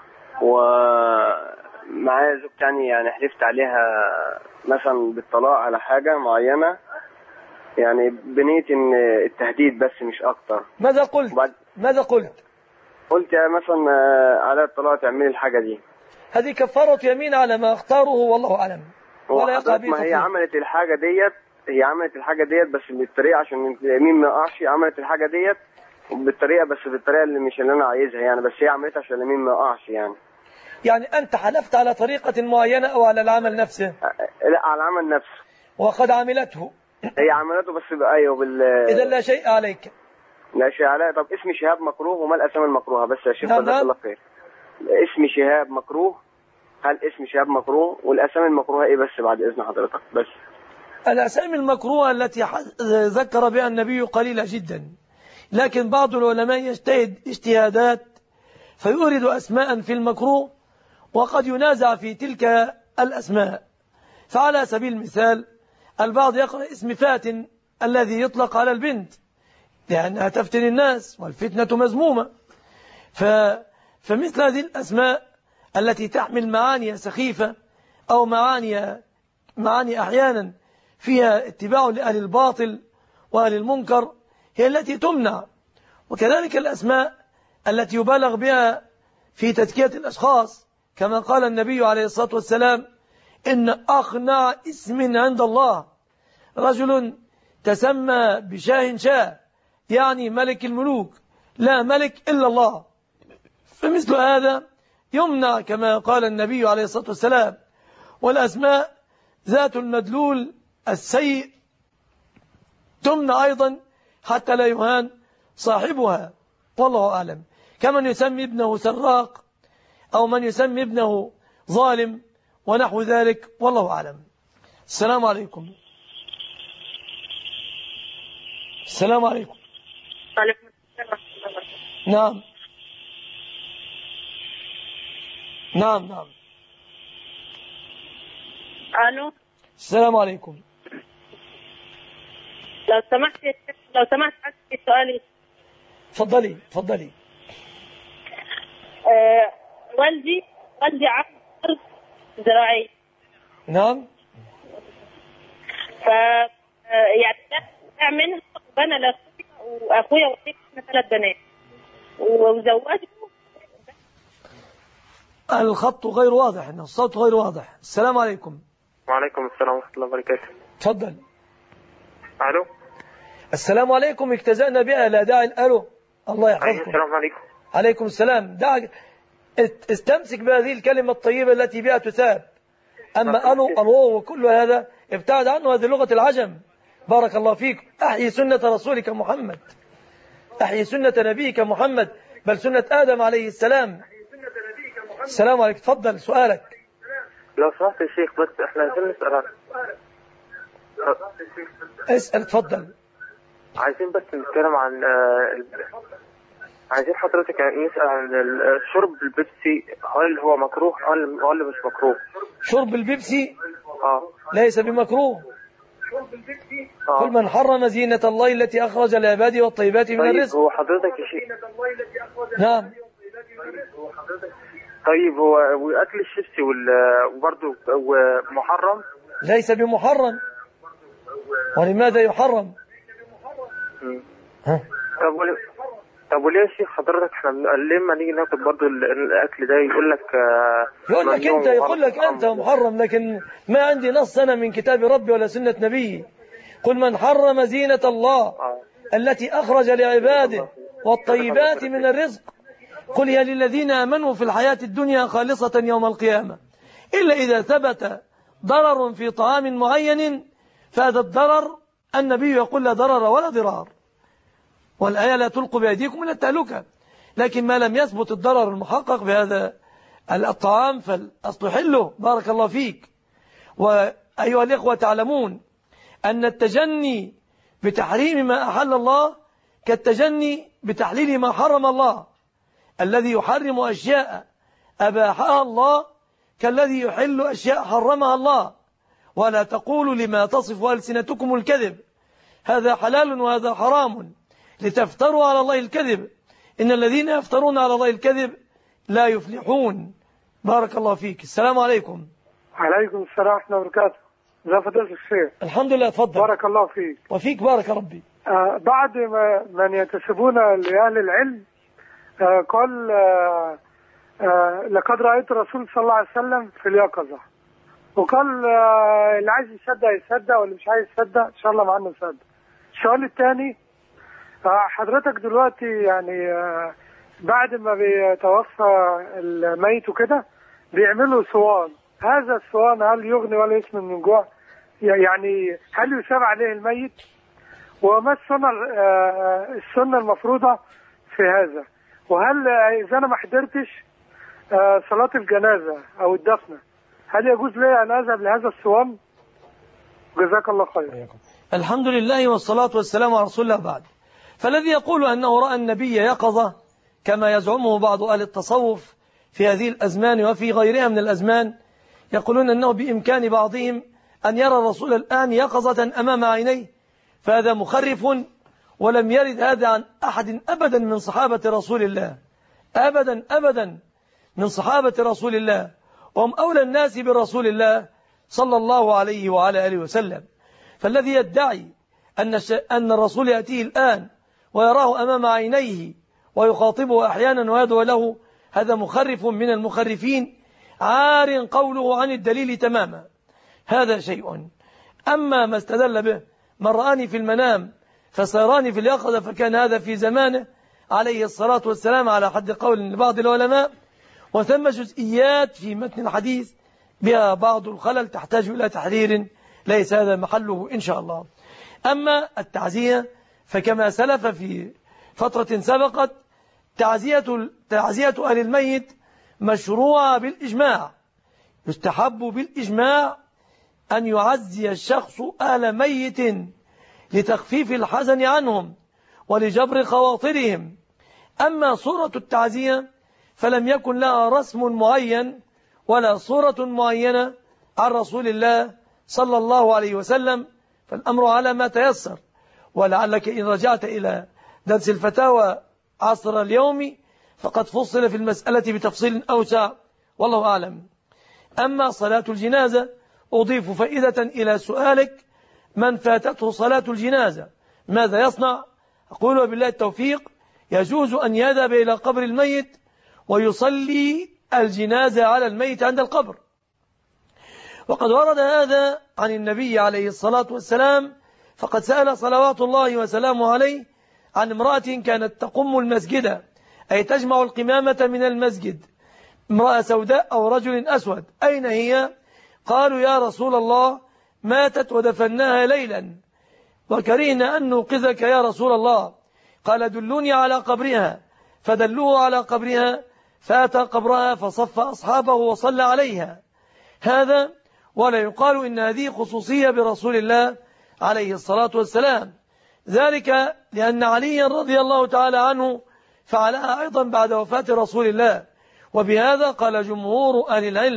ومعايا زوجتي، يعني حلفت عليها مثلا بالطلاق على حاجة معينة، يعني بنية إن التهديد بس مش أكتر. ماذا قلت؟ ماذا قلت؟ قلت مثلا على الطلاق تعملي الحاجة دي. هذه كفارة يمين على ما اختاره والله أعلم، ولا يقع به. ما هي عملت الحاجة ديت، بس بالطريقة عشان اليمين ما يقعش. عملت الحاجة ديت بالطريقة، بس بالطريقة اللي مش اللي أنا عايزها يعني، بس هي عملتها عشان اليمين ما يقعش يعني. يعني أنت حلفت على طريقة معينة أو على العمل نفسه؟ لا، على العمل نفسه. وقد عملته. هي عملته بس أيوه إذا لا شيء عليك. لا شيء علي. طب اسمي شهاب مكروه، وما الأسامي المكروهة بس يا شيخ؟ نعم. جزاك الله خير. اسمي شهاب مكروه، هل اسمي شهاب مكروه؟ والأسامي المكروهة إيه بس بعد إذن حضرتك؟ بس الأسامي المكروهة التي ذكر بها النبي قليلة جدا، لكن بعض العلماء يجتهد اجتهادات فيورد أسماء في المكروه وقد ينازع في تلك الأسماء. فعلى سبيل المثال البعض يقرأ اسم فاتن الذي يطلق على البنت لأنها تفتن الناس والفتنة مذمومة، فمثل هذه الأسماء التي تحمل معاني سخيفة أو معاني أحيانا فيها اتباع لأهل الباطل وأهل المنكر هي التي تمنع. وكذلك الأسماء التي يبالغ بها في تزكية الأشخاص، كما قال النبي عليه الصلاة والسلام: إن أخنع اسم عند الله رجل تسمى بشاه شاه، يعني ملك الملوك، لا ملك إلا الله. فمثل هذا يمنع كما قال النبي عليه الصلاة والسلام. والأسماء ذات المدلول السيء تمنع أيضا حتى لا يهان صاحبها، والله أعلم. كمن يسمي ابنه سراق أو من يسمي ابنه ظالم ونحو ذلك، والله أعلم. السلام عليكم. السلام عليكم. وعليكم السلام. نعم نعم نعم. ألو. السلام عليكم. لو سمحت عندي سؤالي. تفضلي تفضلي. والدي عقد أرض زراعي. نعم. يعني منها وبنى لأخوي وأخويا وأختي 3 بنات وزوجته. الخط غير واضح، إن الصوت غير واضح. السلام عليكم. وعليكم السلام ورحمة الله وبركاته. تفضل. ألو. السلام عليكم. اجتزأنا بها، لا داعي. الو. الله يحفظكم. السلام عليكم. عليكم السلام. دعك استمسك بهذه الكلمة الطيبة التي بها تثاب. أما أنو وكل هذا ابتعد عنه، هذه لغة العجم. بارك الله فيك. أحيي سنة رسولك محمد، أحيي سنة نبيك محمد، بل سنة آدم عليه السلام. السلام عليكم. تفضل سؤالك. لو سمحت يا شيخ، بس احنا عايزين نسأل اسأل. تفضل. عايزين بس نتكلم عن عايزين حضرتك نسأل عن شرب البيبسي، هل هو مكروه ولا مش مكروه؟ شرب البيبسي ليس بمكروه. كل من حرم زينة الله التي أخرج لعباده والطيبات من الرزق. هو حضرتك يا شيخ. نعم. طيب هو أكل الشيبسي وبرضه محرم؟ ليس بمحرم. ولماذا يحرم؟ طب وليه يا شيخ حضرتك احنا لما نيجي ناكل برضه الاكل ده يقول لك انت محرم، لكن ما عندي نص انا من كتاب ربي ولا سنة نبي. قل من حرم زينة الله التي اخرج لعباده والطيبات من الرزق قل هي للذين امنوا في الحياة الدنيا خالصة يوم القيامة، الا اذا ثبت ضرر في طعام معين، فهذا الضرر النبي يقول لا ضرر ولا ضرار. والآية لا تلقوا بأيديكم إلى التهلكة، لكن ما لم يثبت الضرر المحقق بهذا الطعام فالأصل حله. بارك الله فيك. وأيها الإخوة تعلمون أن التجني بتحريم ما أحل الله كالتجني بتحليل ما حرم الله. الذي يحرم أشياء أباحها الله كالذي يحل أشياء حرمها الله. ولا تقولوا لما تصف ألسنتكم الكذب هذا حلال وهذا حرام لتفتروا على الله الكذب إن الذين يفترون على الله الكذب لا يفلحون. بارك الله فيك. السلام عليكم. عليكم السلام ورحمة الله وبركاته. ازي فضيلة الشيخ؟ الحمد لله. اتفضل. بارك الله فيك. وفيك بارك ربي. بعد ما من ينتسبون لأهل العلم قال لقد رأيت الرسول صلى الله عليه وسلم في اليقظة، وقال اللي عايز يصدق يصدق واللي مش عايز يصدق إن شاء الله معانا يصدق. السؤال الثاني، حضرتك دلوقتي يعني بعد ما بيتوفى الميت وكده بيعملوا صوان، هذا الصوان هل يغني ولا يسمن من جوع؟ يعني هل يساب عليه الميت؟ وما السنة المفروضة في هذا؟ وهل إذا أنا ما حضرتش صلاة الجنازة أو الدفنة هل يجوز لي أن أذهب لهذا الصوان؟ جزاك الله خير. الحمد لله والصلاة والسلام على رسول الله. بعد فالذي يقول أنه رأى النبي يقظة كما يزعمه بعض أهل التصوف في هذه الأزمان وفي غيرها من الأزمان، يقولون أنه بإمكان بعضهم أن يرى الرسول الآن يقظة أمام عينيه، فهذا مخرف ولم يرد هذا عن أحد أبدا من صحابة رسول الله، أبدا من صحابة رسول الله، وهم أولى الناس برسول الله صلى الله عليه وعلى آله وسلم. فالذي يدعي أن الرسول يأتيه الآن ويراه أمام عينيه ويخاطبه أحيانا ويدعو له، هذا مخرف من المخرفين عار قوله عن الدليل تماما. هذا شيء. أما ما استدل به من رآني في المنام فسيراني في اليقظة فكان هذا في زمانه عليه الصلاة والسلام على حد قول لبعض العلماء، وثم جزئيات في متن الحديث بها بعض الخلل تحتاج إلى تحرير ليس هذا محله إن شاء الله. أما التعزية فكما سلف في فترة سبقت، تعزية أهل الميت مشروعة بالإجماع، يستحب بالإجماع أن يعزي الشخص أهل ميت لتخفيف الحزن عنهم ولجبر خواطرهم. أما صورة التعزية فلم يكن لها رسم معين ولا صورة معينة عن رسول الله صلى الله عليه وسلم، فالأمر على ما تيسر. ولعلك إن رجعت إلى درس الفتاوى عصر اليوم فقد فصل في المسألة بتفصيل أوسع والله أعلم. أما صلاة الجنازة أضيف فائدة إلى سؤالك، من فاتته صلاة الجنازة ماذا يصنع؟ أقول وبالله التوفيق، يجوز أن يذهب إلى قبر الميت ويصلي الجنازة على الميت عند القبر، وقد ورد هذا عن النبي عليه الصلاة والسلام، فقد سأل صلوات الله وسلامه عليه عن امرأة كانت تقم المسجد، أي تجمع القمامة من المسجد، امرأة سوداء أو رجل أسود، أين هي؟ قالوا يا رسول الله ماتت ودفناها ليلا وكرهنا أن نوقظك يا رسول الله. قال دلوني على قبرها، فدلوه على قبرها، فأتى قبرها فصف أصحابه وصلى عليها. هذا ولا يقال إن هذه خصوصية برسول الله عليه الصلاة والسلام، ذلك لأن عليا رضي الله تعالى عنه فعلها أيضا بعد وفاة رسول الله. وبهذا قال جمهور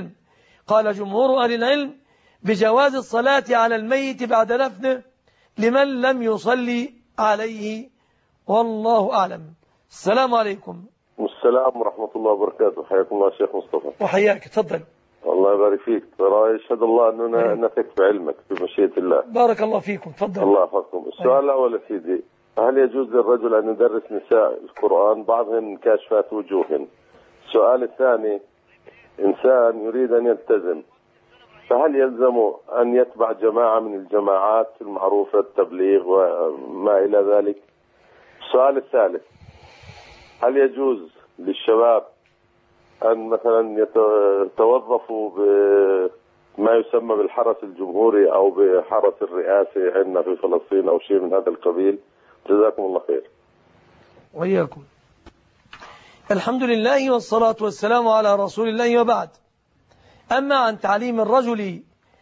أهل العلم بجواز الصلاة على الميت بعد دفنه لمن لم يصلي عليه، والله أعلم. السلام عليكم. السلام ورحمة الله وبركاته. حياكم الله شيخ مصطفى. وحياك، تفضل. الله يبارك فيك. ترى يشهد الله أننا نثق في علمك بمشيئة الله. بارك الله فيكم. تفضل. الله يحفظكم. السؤال الأول يا سيدي، هل يجوز للرجل أن يدرس نساء القرآن بعضهن كاشفات وجوهن؟ السؤال الثاني، إنسان يريد أن يلتزم فهل يلزم أن يتبع جماعة من الجماعات المعروفة التبليغ وما إلى ذلك؟ السؤال الثالث، هل يجوز للشباب أن مثلا يتوظفوا بما يسمى بالحرس الجمهوري أو بحرس الرئاسي عندنا في فلسطين أو شيء من هذا القبيل؟ جزاكم الله خير. وإياكم. الحمد لله والصلاة والسلام على رسول الله، وبعد. أما عن تعليم الرجل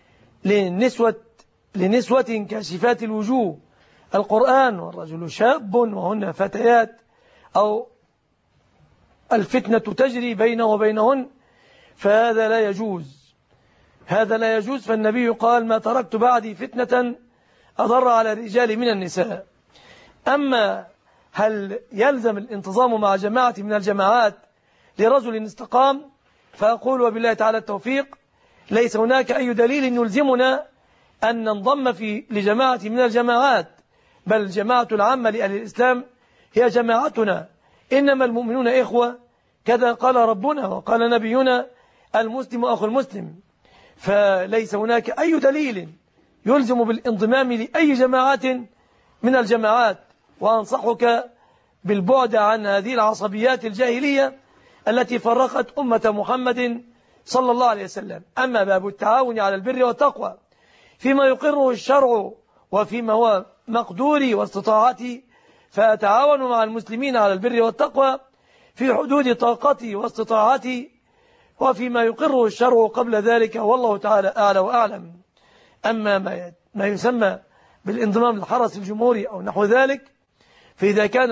لنسوة كاشفات الوجوه القرآن، والرجل شاب وهن فتيات، أو الفتنة تجري بينه وبينهن، فهذا لا يجوز. هذا لا يجوز، فالنبي قال: ما تركت بعدي فتنة أضر على الرجال من النساء. أما هل يلزم الانتظام مع جماعة من الجماعات لرجل استقام؟ فأقول وبالله تعالى التوفيق، ليس هناك أي دليل يلزمنا أن ننضم لجماعة من الجماعات، بل الجماعة العامة لأهل الإسلام هي جماعتنا، إنما المؤمنون إخوة، كذا قال ربنا وقال نبينا: المسلم أخو المسلم. فليس هناك أي دليل يلزم بالانضمام لأي جماعة من الجماعات، وأنصحك بالبعد عن هذه العصبيات الجاهلية التي فرقت أمة محمد صلى الله عليه وسلم. أما باب التعاون على البر والتقوى فيما يقره الشرع وفيما هو مقدوري واستطاعتي، فأتعاون مع المسلمين على البر والتقوى في حدود طاقتي واستطاعتي، وفيما يقره الشرع قبل ذلك، والله تعالى أعلى وأعلم. أما ما يسمى بالانضمام للحرس الجمهوري أو نحو ذلك، فإذا كان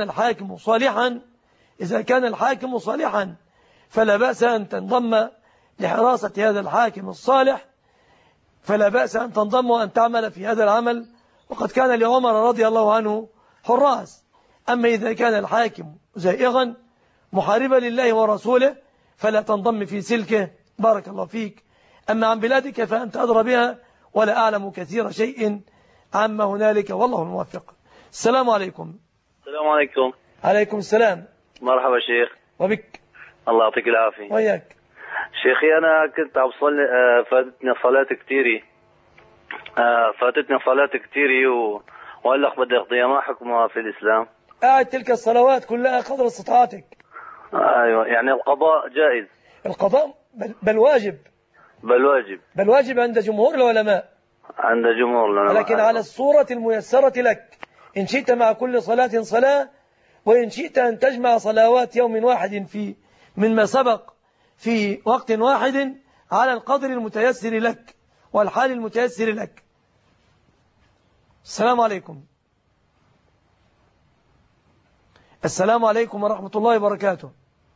الحاكم صالحا فلا بأس أن تنضم لحراسة هذا الحاكم الصالح، فلا بأس أن تنضم وأن تعمل في هذا العمل، وقد كان لعمر رضي الله عنه حراس. أما إذا كان الحاكم زائغا محاربا لله ورسوله فلا تنضم في سلكه، بارك الله فيك. أما عن بلادك فأنت أدرى بها، ولا أعلم كثير شيء عما هنالك، والله الموفق. السلام عليكم. السلام عليكم. عليكم السلام. مرحبا شيخ. وبك. الله يعطيك العافية. وياك. شيخي أنا كنت عم صلي، فاتتني صلاة كتيري وهلا بدي أقضيها، ما حكمها في الإسلام؟ قاعد تلك الصلوات كلها قدر استطاعتك. أيوة، يعني القضاء جائز؟ القضاء بل واجب. بل واجب عند جمهور العلماء. عند جمهور العلماء. لكن على الصورة الميسرة لك، إن شئت مع كل صلاة صلاة، وإن شئت أن تجمع صلوات يوم واحد مما سبق في وقت واحد على القدر المتيسر لك والحال المتيسر لك. السلام عليكم. السلام عليكم ورحمة الله وبركاته.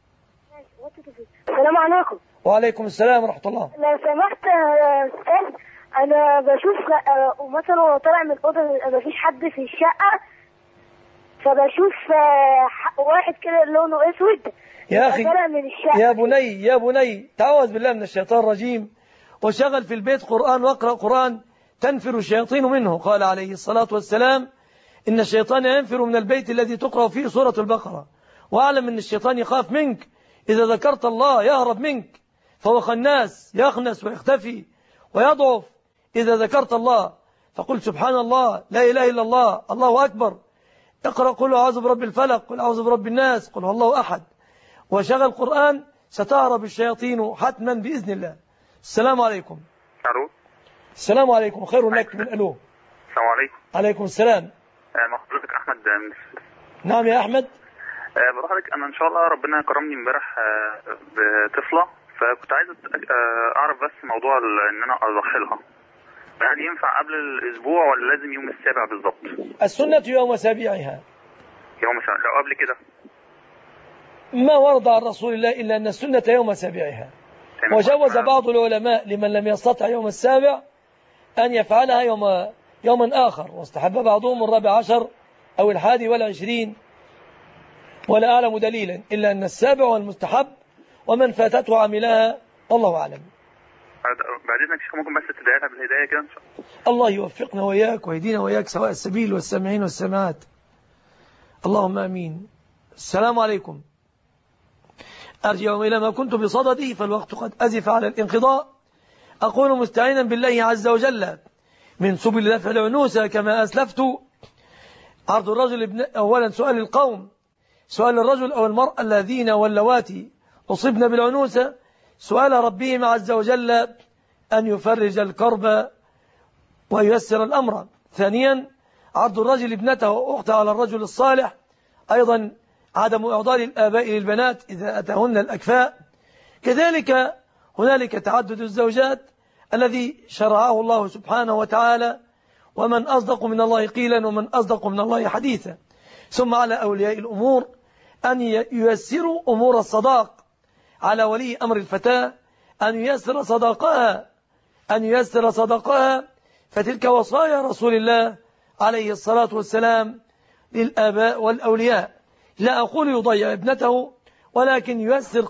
السلام عليكم. وعليكم السلام ورحمة الله. لو سمحت أستاذ، أنا بشوف مثلا وأنا طالع من الأوضة ما فيش حد في الشقة، فبشوف واحد كده لونه أسود يا أخي طالع من الشقة. يا بني تعوذ بالله من الشيطان الرجيم، وشغل في البيت قرآن واقرأ قرآن تنفر الشياطين منه. قال عليه الصلاة والسلام: إن الشيطان ينفر من البيت الذي تقرأ فيه سورة البقرة. واعلم أن الشيطان يخاف منك، إذا ذكرت الله يهرب منك، فهو خناس يخنس ويختفي ويضعف إذا ذكرت الله. فقل سبحان الله، لا إله إلا الله، الله أكبر. اقرأ قل أعوذ برب الفلق، قل أعوذ برب الناس، قل هو الله أحد، وشغل قرآن، ستهرب الشياطين حتما بإذن الله. السلام عليكم. ألو. السلام عليكم. خير لك من ألو. السلام عليكم. عليكم السلام. مع حضرتك أحمد من السويس. نعم يا أحمد. بروح لك أنا إن شاء الله ربنا كرمني امبارح بطفلة، فكنت عايز أعرف بس موضوع إن أنا أضحي لها، يعني ينفع قبل الأسبوع ولا لازم يوم السابع بالظبط؟ السنة يوم سابعها. لو قبل كده ما ورد عن رسول الله إلا أن السنة يوم سابعها، وجوز بعض العلماء لمن لم يستطع يوم السابع أن يفعلها يوما آخر، واستحب بعضهم 14 أو 21، ولا أعلم دليلا إلا أن السابع هو المستحب، ومن فاتته عملها، والله أعلم. بعد إذنك شيخ ممكن بس تدعيها بالهداية كده إن شاء الله. الله يوفقنا وإياك ويهدينا وإياك سواء السبيل والسامعين والسامعات، اللهم آمين. السلام عليكم. أرجع إلى ما كنت بصدده، فالوقت قد أزف على الانقضاء. أقول مستعينا بالله عز وجل من سبل دفع العنوسة كما أسلفت. عرض الرجل أولا سؤال القوم، سؤال الرجل أو المرأة الذين واللواتي أصبن بالعنوسة، سؤال ربهم عز وجل أن يفرج الكرب وييسر الأمر. ثانيا عرض الرجل ابنته وأخته على الرجل الصالح، أيضا عدم إعضال الآباء للبنات إذا أتاهن الأكفاء. كذلك هنالك تعدد الزوجات الذي شرعه الله سبحانه وتعالى، ومن أصدق من الله قيلا ومن أصدق من الله حديثا. ثم على أولياء الأمور أن ييسروا أمور الصداق، على ولي أمر الفتاة أن ييسر صداقها، فتلك وصايا رسول الله عليه الصلاة والسلام للآباء والأولياء. لا أقول يضيع ابنته، ولكن ييسر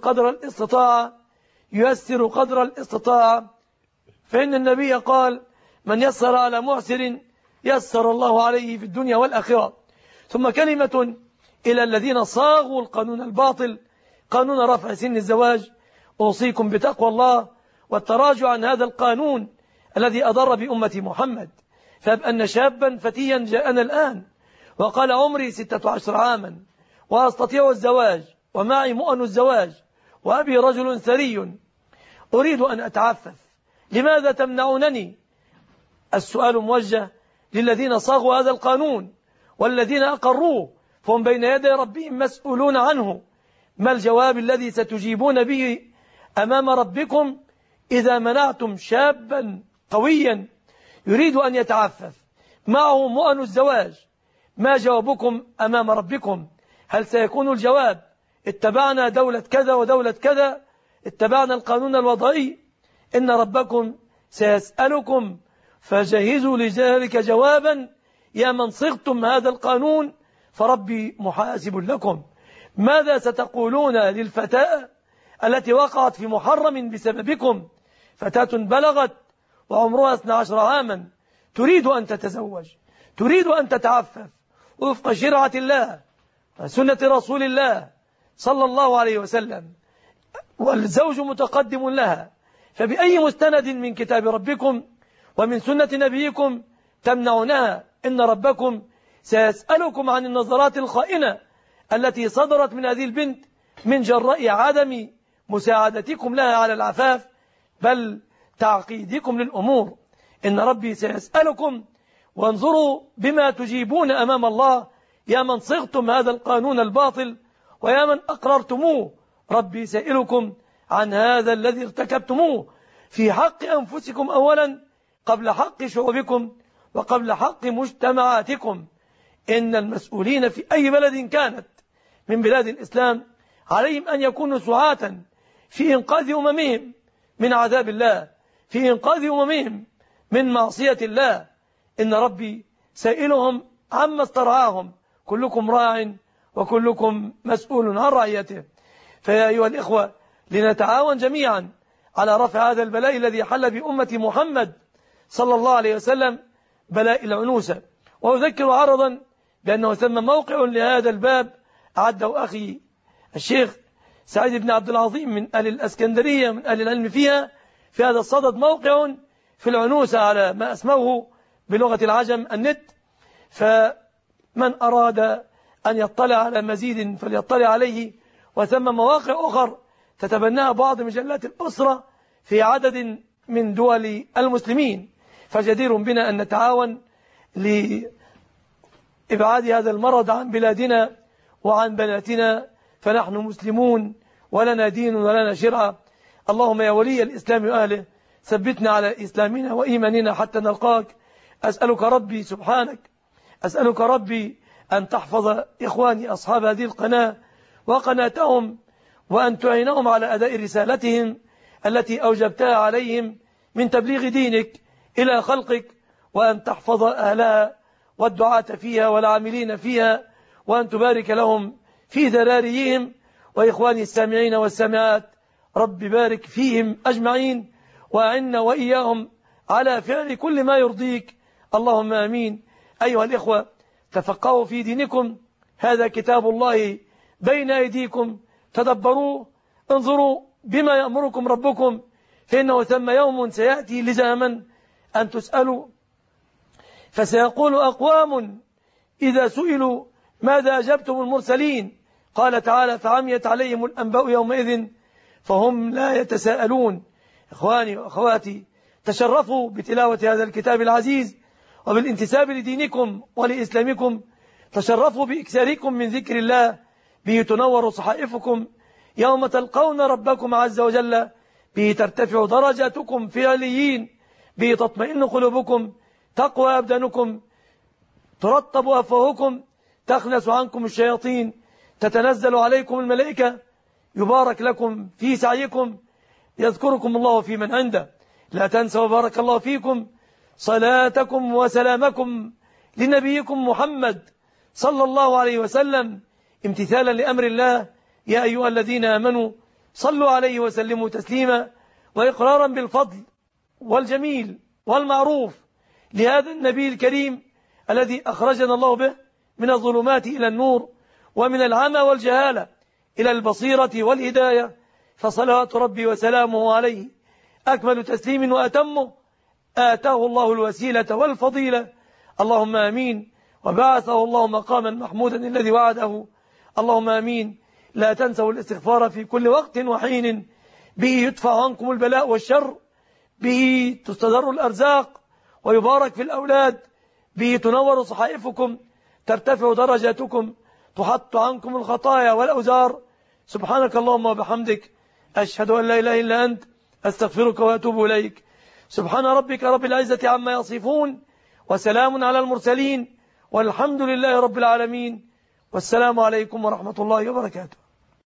قدر الاستطاعة، فإن النبي قال: من يسر على معسر يسر الله عليه في الدنيا والآخرة. ثم كلمة إلى الذين صاغوا القانون الباطل، قانون رفع سن الزواج: أوصيكم بتقوى الله والتراجع عن هذا القانون الذي أضر بأمة محمد. فأن شابا فتيا جاءنا الآن وقال: عمري 16 عاما وأستطيع الزواج ومعي مؤن الزواج وأبي رجل ثري، أريد أن أتعفف، لماذا تمنعونني؟ السؤال موجه للذين صاغوا هذا القانون والذين أقروه، فهم بين يدي ربهم مسؤولون عنه. ما الجواب الذي ستجيبون به أمام ربكم إذا منعتم شابا قويا يريد أن يتعفف معه مؤن الزواج؟ ما جوابكم أمام ربكم؟ هل سيكون الجواب: اتبعنا دولة كذا ودولة كذا، اتبعنا القانون الوضعي؟ إن ربكم سيسألكم، فجهزوا لذلك جوابا يا من صغتم هذا القانون، فربي محاسب لكم. ماذا ستقولون للفتاة التي وقعت في محرم بسببكم؟ فتاة بلغت وعمرها 12 عاما تريد أن تتزوج، تريد أن تتعفف وفق شرعة الله وسنة رسول الله صلى الله عليه وسلم، والزوج متقدم لها، فبأي مستند من كتاب ربكم ومن سنة نبيكم تمنعونها؟ إن ربكم سيسألكم عن النظرات الخائنة التي صدرت من هذه البنت من جراء عدم مساعدتكم لها على العفاف، بل تعقيدكم للأمور. إن ربي سيسألكم، وانظروا بما تجيبون أمام الله يا من صغتم هذا القانون الباطل ويا من أقررتموه. ربي سائلكم عن هذا الذي ارتكبتموه في حق أنفسكم أولا، قبل حق شعوبكم وقبل حق مجتمعاتكم. إن المسؤولين في أي بلد كانت من بلاد الإسلام عليهم أن يكونوا سعاة في إنقاذ أممهم من عذاب الله، في إنقاذ أممهم من معصية الله. إن ربي سائلهم عما استرعاهم، كلكم راع وكلكم مسؤول عن رعيته. فيا أيها الإخوة، لنتعاون جميعا على رفع هذا البلاء الذي حل بأمة محمد صلى الله عليه وسلم، بلاء العنوسة. وأذكر عرضا بأنه ثم موقع لهذا الباب أعده أخي الشيخ سعيد بن عبد العظيم من أهل الأسكندرية، من أهل العلم فيها، في هذا الصدد موقع في العنوسة على ما أسموه بلغة العجم النت، فمن أراد أن يطلع على مزيد فليطلع عليه. وثم مواقع أخر تتبناها بعض مجلات الأسرة في عدد من دول المسلمين، فجدير بنا أن نتعاون لإبعاد هذا المرض عن بلادنا وعن بناتنا، فنحن مسلمون ولنا دين ولنا شرعة. اللهم يا ولي الإسلام وأهله ثبتنا على إسلامنا وإيماننا حتى نلقاك. أسألك ربي سبحانك، أسألك ربي أن تحفظ إخواني أصحاب هذه القناة وقناتهم، وأن تعينهم على أداء رسالتهم التي أوجبتها عليهم من تبليغ دينك إلى خلقك، وأن تحفظ أهلها والدعاة فيها والعاملين فيها، وأن تبارك لهم في ذراريهم. وإخواني السامعين والسامعات، رب بارك فيهم أجمعين، وأعنا وإياهم على فعل كل ما يرضيك، اللهم آمين. أيها الإخوة، تفقهوا في دينكم، هذا كتاب الله بين أيديكم، تدبروه، انظروا بما يأمركم ربكم، فإنه ثم يوم سيأتي لزاما أن تسألوا، فسيقول أقوام إذا سئلوا ماذا أجبتم المرسلين؟ قال تعالى: فعميت عليهم الأنباء يومئذ فهم لا يتساءلون. إخواني وأخواتي، تشرفوا بتلاوة هذا الكتاب العزيز وبالانتساب لدينكم ولإسلامكم، تشرفوا بإكثاركم من ذكر الله به تنور صحائفكم يوم تلقون ربكم عز وجل، به ترتفع درجاتكم في عليين، به تطمئن قلوبكم، تقوى أبدانكم، ترطب أفواهكم، تخنس عنكم الشياطين، تتنزل عليكم الملائكة، يبارك لكم في سعيكم، يذكركم الله في من عنده. لا تنسوا بارك الله فيكم صلاتكم وسلامكم لنبيكم محمد صلى الله عليه وسلم، امتثالا لأمر الله: يا أيها الذين آمنوا صلوا عليه وسلموا تسليما، وإقرارا بالفضل والجميل والمعروف لهذا النبي الكريم الذي أخرجنا الله به من الظلمات إلى النور، ومن العمى والجهالة إلى البصيرة والهداية، فصلوات ربي وسلامه عليه أكمل تسليم وأتمه، آتاه الله الوسيلة والفضيلة، اللهم آمين. وبعثه الله مقاما محمودا الذي وعده، اللهم آمين. لا تنسوا الاستغفار في كل وقت وحين، به يدفع عنكم البلاء والشر، به تستدر الأرزاق ويبارك في الأولاد، به تنور صحائفكم، ترتفع درجاتكم، تحط عنكم الخطايا والأوزار. سبحانك اللهم وبحمدك، أشهد أن لا إله إلا أنت، أستغفرك وأتوب إليك. سبحان ربك رب العزة عما يصفون، وسلام على المرسلين، والحمد لله رب العالمين، والسلام عليكم ورحمة الله وبركاته.